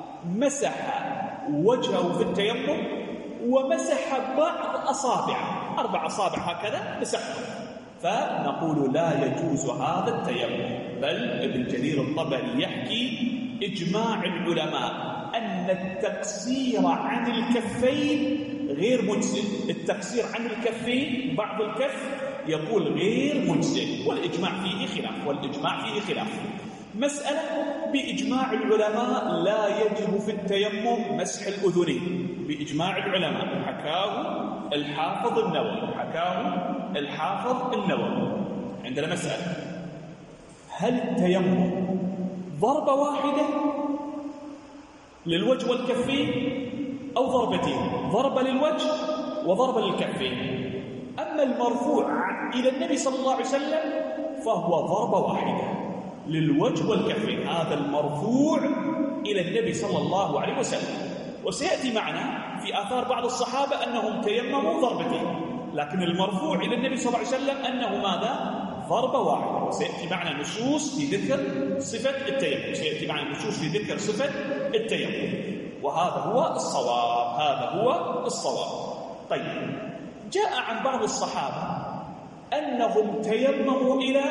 مسح وجهه في التيمم ومسح بعض أصابعه، 4 أصابع هكذا مسحهم، فنقول لا يجوز هذا التيمم. بل ابن جرير الطبري يحكي إجماع العلماء أن التقصير عن الكفين غير مجزئ. التقصير عن الكفين بعض الكف يقول غير مجزئ، والإجماع فيه خلاف. مسألة بإجماع العلماء لا يجب في التيمم مسح الأذنين، بإجماع العلماء، حكاه الحافظ النووي. عندنا مسألة: هل التيمم ضربة واحدة للوجه والكفين أو ضربتين؟ ضربة للوجه وضربة للكفين. أما المرفوع إلى النبي صلى الله عليه وسلم فهو ضربة واحدة للوجه والكفين، هذا المرفوع إلى النبي صلى الله عليه وسلم. وسيأتي معنا في آثار بعض الصحابة أنهم تيمموا ضربتين، لكن المرفوع إلى النبي صلى الله عليه وسلم أنه ماذا؟ ضربة واحدة. وسيأتي معنا نصوص في ذكر صفة التيمم، وهذا هو الصواب. طيب، جاء عن بعض الصحابة أنهم تيمموا إلى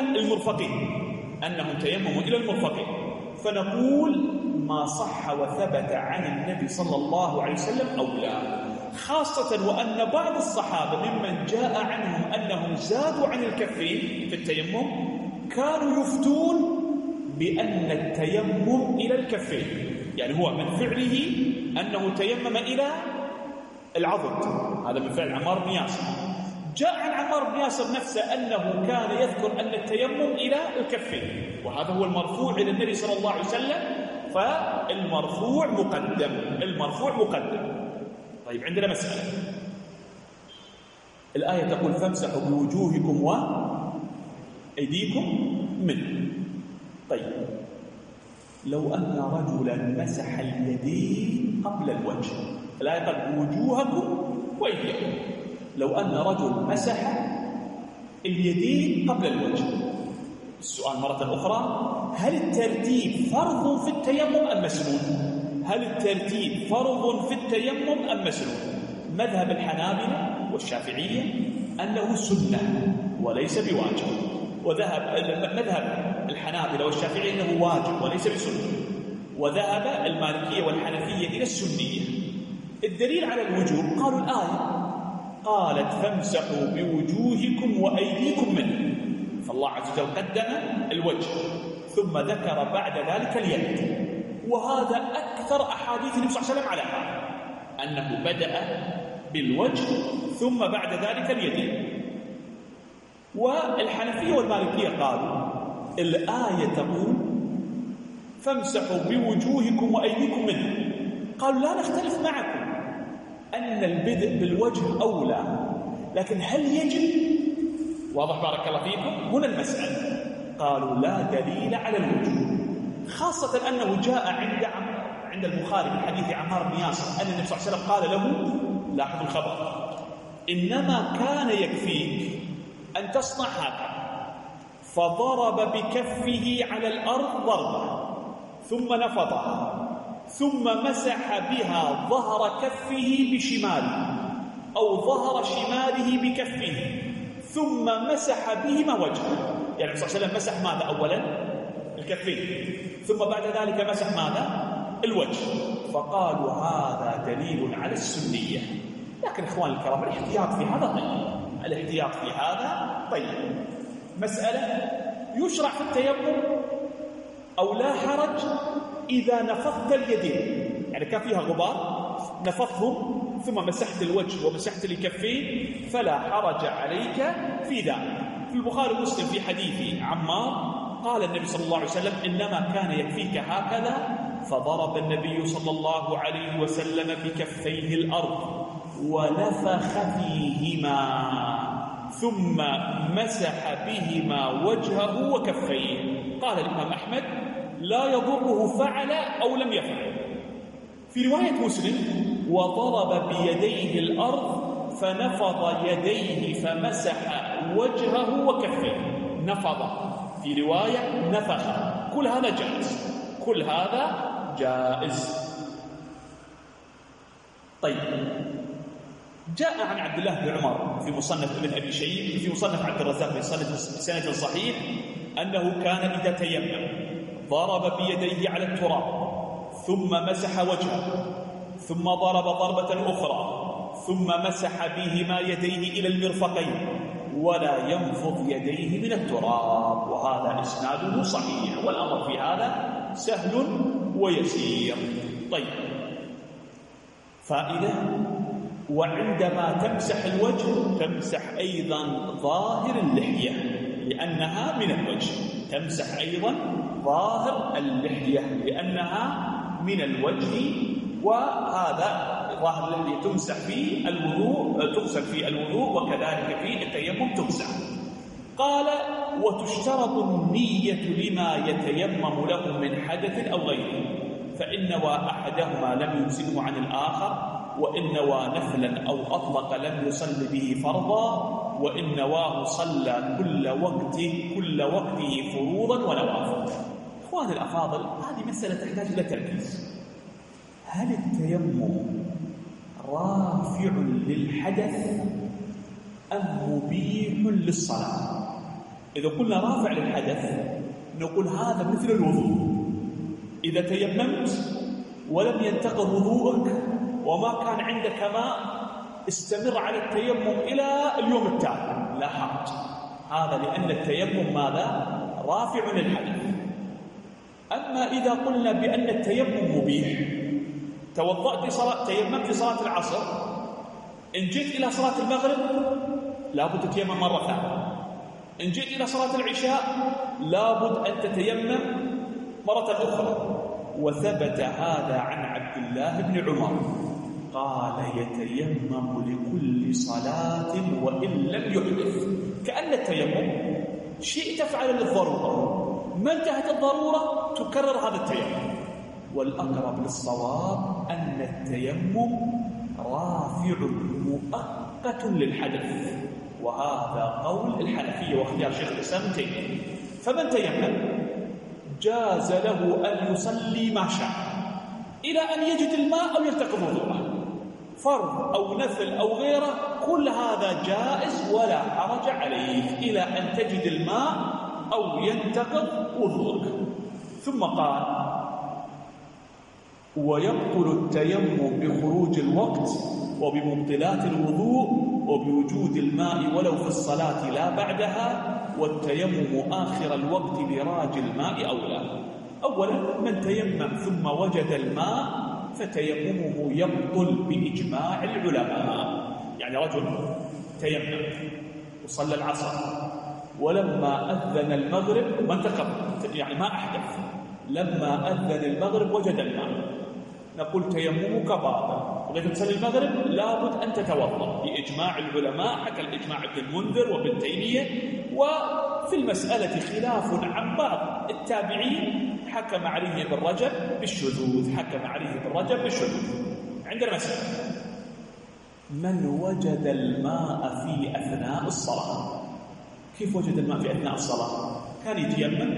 المرفقين، فنقول ما صح وثبت عن النبي صلى الله عليه وسلم أو لا، خاصة وأن بعض الصحابة ممن جاء عنهم أنهم زادوا عن الكفين في التيمم كانوا يفتون بأن التيمم إلى الكفين، يعني هو من فعله أنه تيمم إلى العضد، هذا من فعل عمار بن ياسر. جاء عن عمار بن ياسر نفسه أنه كان يذكر أن التيمم إلى الكفين، وهذا هو المرفوع إلى النبي صلى الله عليه وسلم، فالمرفوع مقدم. طيب، عندنا مسألة: الآية تقول فامسحوا بوجوهكم وأيديكم منه. طيب، لو أن رجلا مسح اليدين قبل الوجه، الآية قال بوجوهكم وأيديكم، لو أن رجل مسح اليدين قبل الوجه، السؤال مرة أخرى: هل الترتيب فرض في التيمم أم مسنون؟ مذهب الحنابلة والشافعية أنه سنة وليس بواجب، مذهب الحنابلة والشافعية أنه واجب وليس بسنة، وذهب المالكية والحنفية إلى السنية. الدليل على الوجوب قالوا الآية قالت فامسحوا بوجوهكم وأيديكم منه، فالله عز وجل قدم الوجه ثم ذكر بعد ذلك اليد، وهذا أكثر أحاديث النبي صلى الله عليه وسلم على هذا، أنه بدأ بالوجه ثم بعد ذلك اليدين. والحنفية والمالكية قالوا الآية تقول فامسحوا بوجوهكم وأيديكم منه، قالوا لا نختلف معكم أن البدء بالوجه أولى، لكن هل يجب؟ واضح بارك الله فيكم؟ هنا المسألة. قالوا لا دليل على الوجوب، خاصة أنه جاء عند البخاري من حديث عمار بن ياسر أن النبي صلى الله عليه وسلم قال له، لاحظوا الخبر: إنما كان يكفيك أن تصنع هكذا، فضرب بكفه على الأرض ضربة ثم نفضها ثم مسح بها ظهر كفه بشماله أو ظهر شماله بكفه ثم مسح بهما وجهه. يعني صلى الله عليه وسلم مسح ماذا أولا؟ الكفين، ثم بعد ذلك مسح ماذا؟ الوجه. فقالوا هذا دليل على السنية. لكن إخوان الكرام، الاحتياط في هذا طيب. مسألة: يشرع في التيمم أو لا حرج إذا نفضت اليدين، يعني كان فيها غبار نفضهم ثم مسحت الوجه ومسحت الكفين فلا حرج عليك في ذلك. في البخاري ومسلم في حديث عمار قال النبي صلى الله عليه وسلم إنما كان يكفيك هكذا، فضرب النبي صلى الله عليه وسلم بكفيه الأرض ونفخ فيهما ثم مسح بهما وجهه وكفيه. قال الإمام أحمد لا يضره فعل أو لم يفعل. في رواية مسلم وضرب بيديه الأرض فنفض يديه فمسح وجهه وكفيه. نفض في رواية نفخ. كل هذا جائز. طيب، جاء عن عبد الله بن عمر في مصنف ابن أبي شيبة في مصنف عبد الرزاق بسند صحيح أنه كان إذا تيمم ضرب بيديه على التراب ثم مسح وجهه ثم ضرب ضربة أخرى ثم مسح بهما يديه إلى المرفقين ولا ينفض يديه من التراب، وهذا إسناده صحيح، والأمر في هذا سهل ويسير. طيب، فائدة: وعندما تمسح الوجه تمسح أيضا ظاهر اللحية لأنها من الوجه، تمسح أيضا ظاهر اللحية لأنها من الوجه، وهذا ظاهر اللحية تمسح في الوضوء، تغسل في الوضوء، وكذلك في التيمم تمسح. قال: وتشترط النية لما يتيمم له من حدث أو غيره، فإن نوى أحدهما لم يجزئه عن الآخر، وإن نوى نفلا أو أطلق لم يصل به فرضا، وإن نواه صلى كل وقته فروضا ونوافل. إخواني الأفاضل، هذه مسألة تحتاج إلى تركيز. هل التيمم رافع للحدث أم مبيح للصلاة؟ إذا قلنا رافع للحدث نقول هذا مثل الوضوء، إذا تيممت ولم ينتقض وضوءك وما كان عندك ماء استمر على التيمم إلى اليوم التالي لا حرج، هذا لأن التيمم ماذا؟ رافع للحدث. أما إذا قلنا بأن التيمم مبيح، تيممت في صلاة العصر، إن جئت إلى صلاة المغرب لابد تتيمم مرة ثانية، إن جئت إلى صلاة العشاء لابد أن تتيمم مرة أخرى. وثبت هذا عن عبد الله بن عمر قال: يتيمم لكل صلاة وإن لم يحدث. كأن التيمم شيء تفعل للضرورة، ما انتهت الضرورة تكرر هذا التيمم. والأقرب للصواب أن التيمم رافع مؤقت للحدث، وهذا قول الحنفية واختيار شيخ الإسلام ابن تيمية. فمن تيمم جاز له أن يصلي ما شاء إلى أن يجد الماء أو ينتقض وضوءه، فرض أو نفل أو غيره، كل هذا جائز ولا حرج عليه إلى أن تجد الماء أو ينتقض وضوءك. ثم قال: ويبطل التيمم بخروج الوقت وبمبطلات الوضوء وبوجود الماء ولو في الصلاة لا بعدها، والتيمم آخر الوقت براج الماء أولى. أولا، من تيمم ثم وجد الماء فتيممه يبطل بإجماع العلماء. يعني رجل تيمم وصلى العصر ولما أذن المغرب ما انتقض، يعني ما أحدث، لما أذن المغرب وجد الماء، نقول تيممك باطل. وإذا تصلي المغرب لابد أن تتوضأ بإجماع العلماء، حكى الإجماع ابن المنذر وابن تيمية. وفي المسألة خلاف عن بعض التابعين، حكم عليه ابن رجب بالشذوذ، حكم عليه ابن رجب بالشذوذ. عندنا مسألة: من وجد الماء في أثناء الصلاة. كيف وجد الماء في أثناء الصلاة؟ كان يتيمم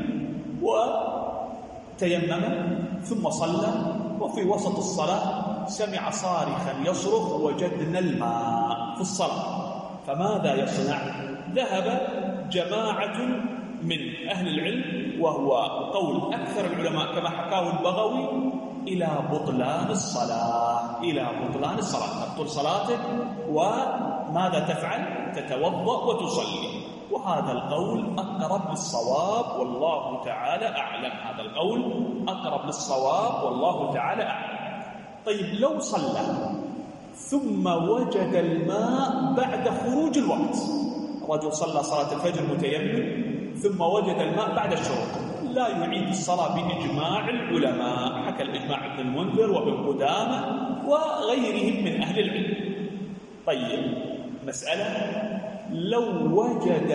وتيمم ثم صلى، وفي وسط الصلاة سمع صارخا يصرخ: وجدنا الماء في الصلاة. فماذا يصنع؟ ذهب جماعة من أهل العلم، وهو قول أكثر العلماء كما حكاه البغوي، إلى بطلان الصلاة، إلى بطلان الصلاة، تبطل صلاتك وماذا تفعل؟ تتوضأ وتصلي. وهذا القول أقرب للصواب والله تعالى أعلم، هذا القول أقرب للصواب والله تعالى أعلم. طيب، لو صلى ثم وجد الماء بعد خروج الوقت، رجل صلى صلاة الفجر متيمم ثم وجد الماء بعد الشروق، لا يعيد الصلاة بإجماع العلماء، حكى الإجماع ابن المنذر وابن قدامة وغيرهم من أهل العلم. طيب، مسألة: لو وجد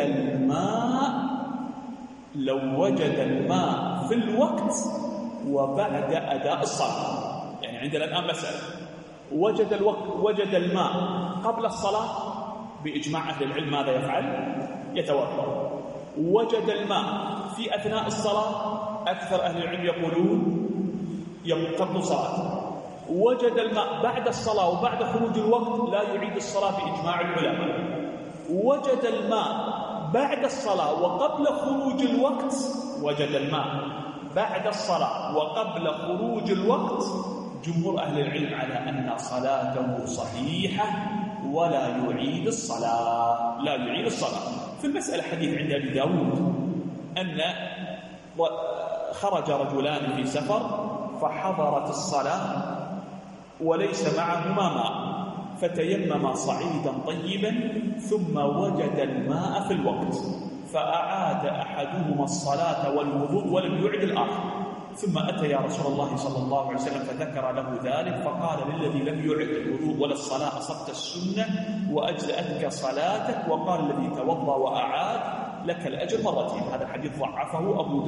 الماء في الوقت وبعد أداء الصلاة، يعني عندنا الآن مسألة: وجد الماء قبل الصلاة، بإجماع أهل العلم ماذا يفعل؟ يتوضأ. وجد الماء في أثناء الصلاة، أكثر أهل العلم يقولون تبطل صلاته. وجد الماء بعد الصلاة وبعد خروج الوقت لا يعيد الصلاة بإجماع العلماء. وجد الماء بعد الصلاة وقبل خروج الوقت، وجد الماء بعد الصلاة وقبل خروج الوقت، جمهور أهل العلم على أن صلاته صحيحة ولا يعيد الصلاة، لا يعيد الصلاة. في المسألة حديث عند أبي داود أن خرج رجلان في سفر فحضرت الصلاة وليس معهما ماء فتيمما صعيدا طيبا ثم وجد الماء في الوقت فأعاد أحدهما الصلاة والوضوء ولم يعد الآخر، ثم أتى يا رسول الله صلى الله عليه وسلم فذكر له ذلك فقال للذي لم يعد الوضوء ولا الصلاة أصبت السنة وأجزأتك صلاتك، وقال الذي توضأ وأعاد لك الأجر مرتين. هذا الحديث ضعفه أبو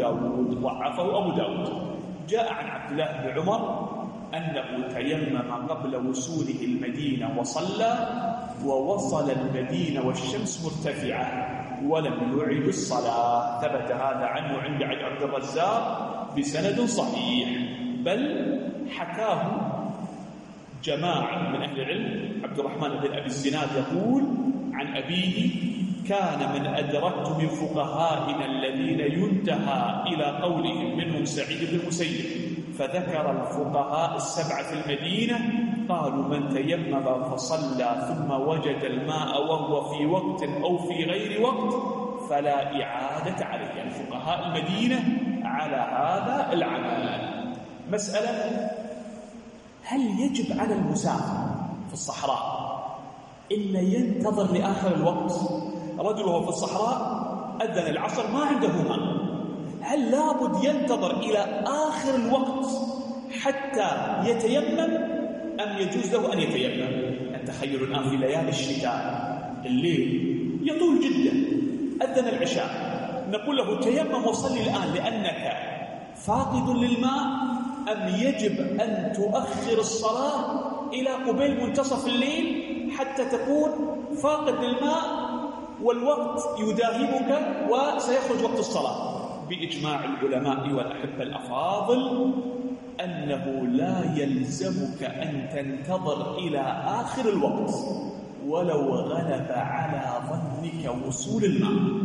داود. جاء عن عبد الله بن عمر أنه تيمم قبل وصوله المدينة وصلى، ووصل المدينة والشمس مرتفعة ولم يعد الصلاة. ثبت هذا عنه عند عبد الرزاق بسند صحيح، بل حكاه جماعة من أهل العلم. عبد الرحمن بن أبي الزناد يقول عن أبيه: كان من أدركت من فقهائنا الذين ينتهى إلى قولهم منهم سعيد بن المسيب، فذكر الفقهاء السبعة في المدينة قالوا: من تيمم فصلى ثم وجد الماء وهو في وقت أو في غير وقت فلا إعادة عليه. يعني فقهاء المدينة على هذا العمل. مسألة: هل يجب على المسافر في الصحراء إن ينتظر لآخر الوقت؟ رجل وهو في الصحراء أذن العصر ما عنده ماء، هل لابد ينتظر إلى آخر الوقت حتى يتيمم أم يجوز له أن يتيمم؟ التخيل الآن في ليالي الشتاء الليل يطول جدا، أذن العشاء، نقول له تيمم وصلي الآن لأنك فاقد للماء، أم يجب أن تؤخر الصلاة إلى قبيل منتصف الليل حتى تكون فاقد للماء والوقت يداهمك وسيخرج وقت الصلاة؟ بإجماع العلماء والأحبة الأفاضل أنه لا يلزمك أن تنتظر إلى آخر الوقت ولو غلب على ظنك وصول الماء،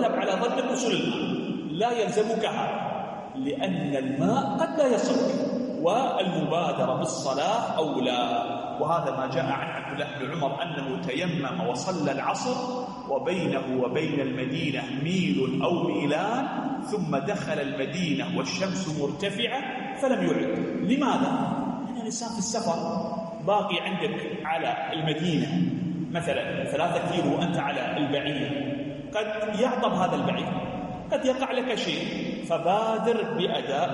لا يلزمك هذا، لأن الماء قد لا يصل والمبادرة بالصلاة أولى. وهذا ما جاء عن عبد الله بن عمر أنه تيمم وصلى العصر وبينه وبين المدينة ميل أو ميلان، ثم دخل المدينة والشمس مرتفعة فلم يعد. لماذا؟ لأن الإنسان في السفر باقي عندك على المدينة مثلا 3 كيلو وأنت على البعير، قد يعطب هذا البعير، قد يقع لك شيء، فبادر بأداء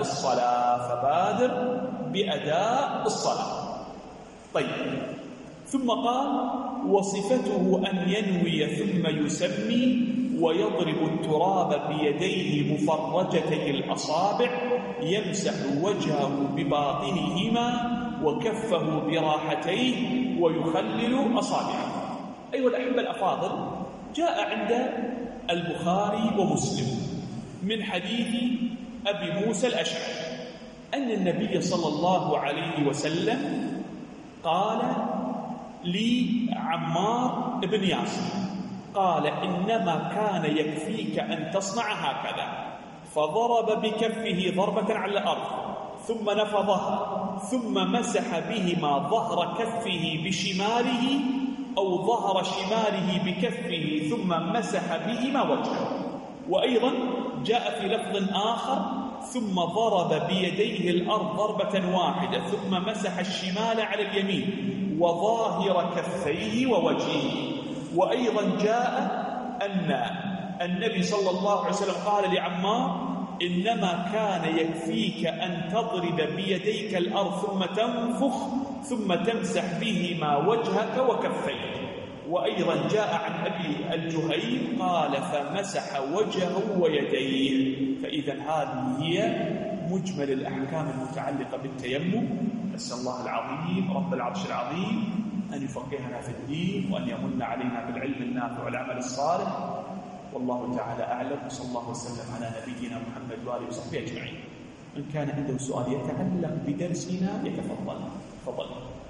الصلاة. طيب، ثم قال: وصفته أن ينوي ثم يسمي ويضرب التراب بيديه مفرجتي الأصابع، يمسح وجهه بباطنهما وكفه براحتيه ويخلل أصابعه. أيها الأحبة الأفاضل، جاء عند البخاري ومسلم من حديث أبي موسى الأشعري أن النبي صلى الله عليه وسلم قال لعمار بن ياسر، قال: إنما كان يكفيك أن تصنع هكذا، فضرب بكفه ضربة على الأرض ثم نفضها ثم مسح بهما ظهر كفه بشماله أو ظهر شماله بكفه ثم مسح بهما وجهه. وأيضا جاء في لفظ آخر: ثم ضرب بيديه الأرض ضربة واحدة ثم مسح الشمال على اليمين وظاهر كفيه ووجهه. وأيضا جاء أن النبي صلى الله عليه وسلم قال لعمار: إنما كان يكفيك أن تضرب بيديك الأرض ثم تنفخ ثم تمسح بهما وجهك وكفيك. وأيضا جاء عن أبي الجهيم قال: فمسح وجهه ويديه. فإذا هذه هي مجمل الأحكام المتعلقة بالتيمم. نسأل الله العظيم رب العرش العظيم أن يفقهنا في الدين وأن يمن علينا بالعلم النافع والعمل الصالح. والله تعالى أعلم، وصلى الله وسلم على نبينا محمد وآله وصحبه أجمعين. من كان عنده سؤال يتعلق بدرسنا يتفضل. تفضل.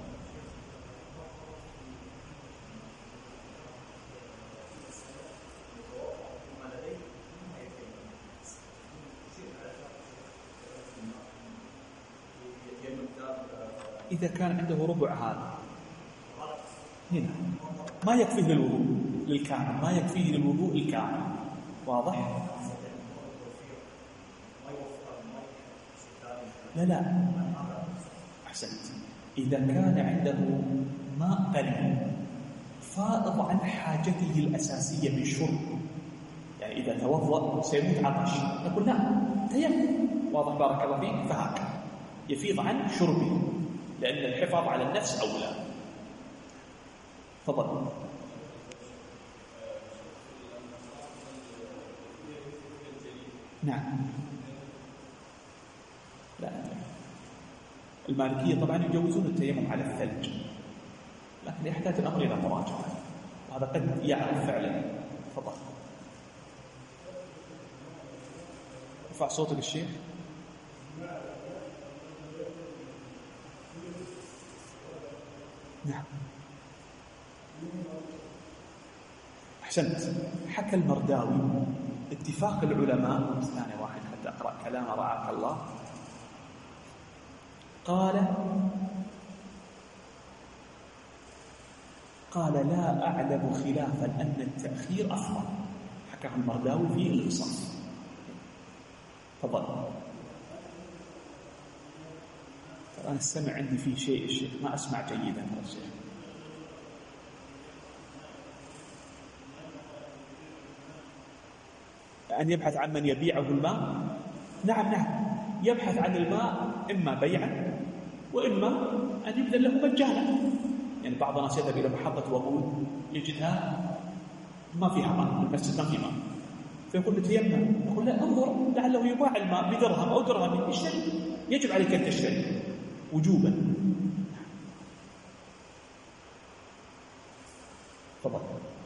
إذا كان عنده ربع هذا هنا ما يكفيه للوضوء للكامل، ما يكفيه للوضوء الكامل. واضح؟ لا أحسنت. إذا كان عنده ماء قليل فائض عن حاجته الأساسية بالشرب، يعني إذا توضأ سيموت عطش، نقول لا تيمم. واضح بارك الله فيك؟ فهكذا يفيض عن شربه، لأن الحفاظ على النفس أولى. تفضل. نعم. لا، المالكية طبعا يجوزون التيمم على الثلج، لكن يحتاج الأمر إلى مراجعة، هذا قد يعرف فعلا. تفضل. ارفع صوتك الشيخ. نعم أحسنت. حكى المرداوي اتفاق العلماء، ثانية واحد حتى أقرأ كلام رعاك الله. قال لا أعلم خلافا أن التأخير أفضل، حكاه المرداوي في الإنصاف. تفضل. أنا السمع عندي فيه شيء الشيخ، ما أسمع جيدا هذا الشيء. أن يبحث عن من يبيعه الماء. نعم يبحث عن الماء إما بيعا وإما أن يبذل له مجانا. يعني بعض الناس يذهب إلى محطة وضوء يجدها ما فيها ماء، المسجد ما فيه ماء، فيقول تيمم. يقول لا، انظر لعله يباع الماء بدرهم أو درهم، اشتري، يجب عليك أن تشتري وجوبا. تفضل.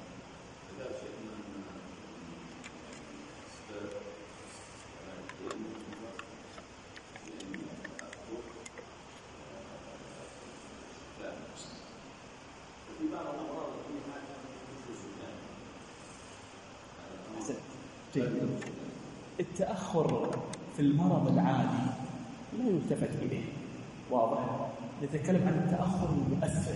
التأخر في المرض العادي لا يلتفت إليه. واضح؟ نتكلم عن التأخر المؤثر.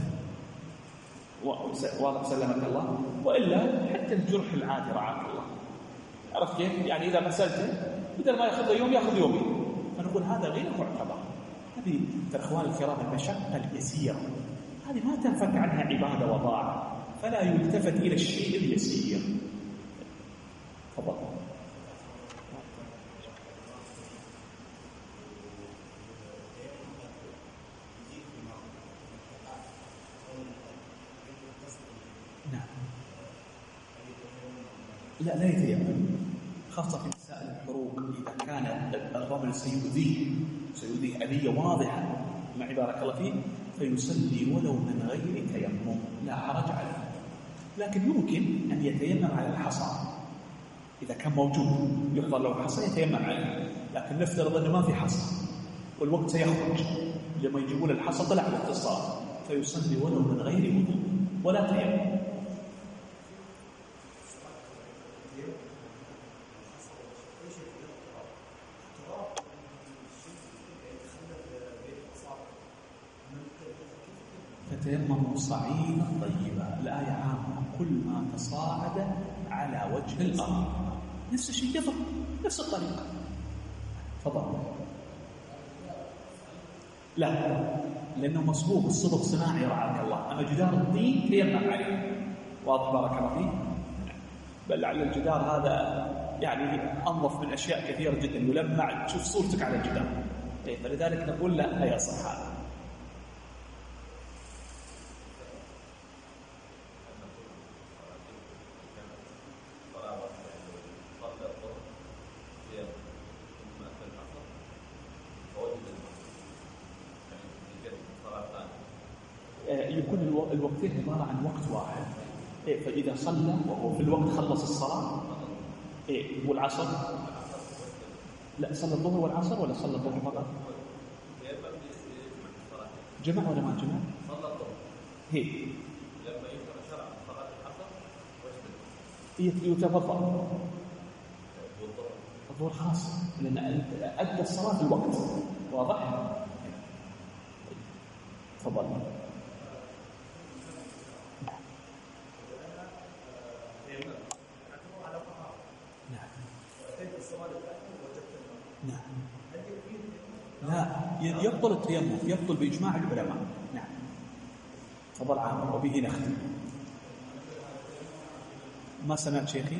واضح سلمك الله. وإلا حتى الجرح العادي رعاك الله، عرفت كيف؟ يعني إذا غسلته بدل ما يأخذ يوم يأخذ يومين، فنقول هذا غير معتبر. هذه إخوان الكرام المشقة اليسيرة هذه ما تنفك عنها عبادة وطاعة، فلا يلتفت إلى الشيء اليسير. تفضل. لا يتيمم، خاصة في مسائل الحروق. إذا كان الرجل سيؤذيه أذية واضحة مع بارك الله فيه، فيصلي ولو من غير تيمم، لا حرج عليه. لكن يمكن أن يتيمم على الحصى إذا كان موجود، يحضر له حصى يتيمم عليه. لكن نفترض أنه ما في حصى والوقت سيخرج، لما يجيبون الحصى طلع وقت الصلاة، فيصلي ولو من غير وضوء ولا تيمم. فتيمموا صعيدا طيبا، الآية عامة، كل ما تصاعد على وجه الأرض. نفس الشيء يضرب نفس الطريقة. تفضل. لا، لأنه مصبوغ الصبغ صناعي رعاك الله، أما جدار الطين تيمم عليه. واضح بارك الله فيه؟ بل لعل الجدار هذا يعني أنظف من أشياء كثيرة جدا، يلمع تشوف صورتك على الجدار، فلذلك نقول لا يصح هذا. يكون الوقتين عبارة عن وقت واحد، فإذا صلى وهو في الوقت خلص الصلاة والعصر، لا صلى الظهر والعصر ولا صلى الظهر فقط؟ جمع ولا ما جمع؟ صلى الظهر هي لما يذكر شرع صلاة العصر وش يتفضل الظهر خاص لأن أدى الصلاة في الوقت. واضح؟ تفضل. نعم. لا يبطل التيمم، يبطل بإجماع العلماء. نعم. تفضل عامر وبه نختم. ما سمعت شيخي؟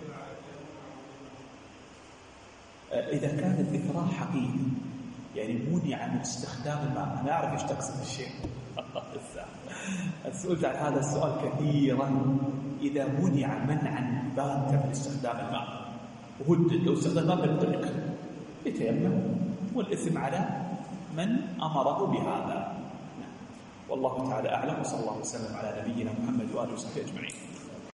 إذا كان الإكراه حقيقي يعني منع من استخدام الماء. أنا أعرف إيش تقصد الشيخ. سئلت عن هذا السؤال كثيرا. إذا منع منعا باتا من استخدام الماء وهدد لو استخدم الماء بالطريق يتيمم والإثم على من أمره بهذا. والله تعالى أعلم، وصلى الله وسلم على نبينا محمد وآله وصحبه أجمعين.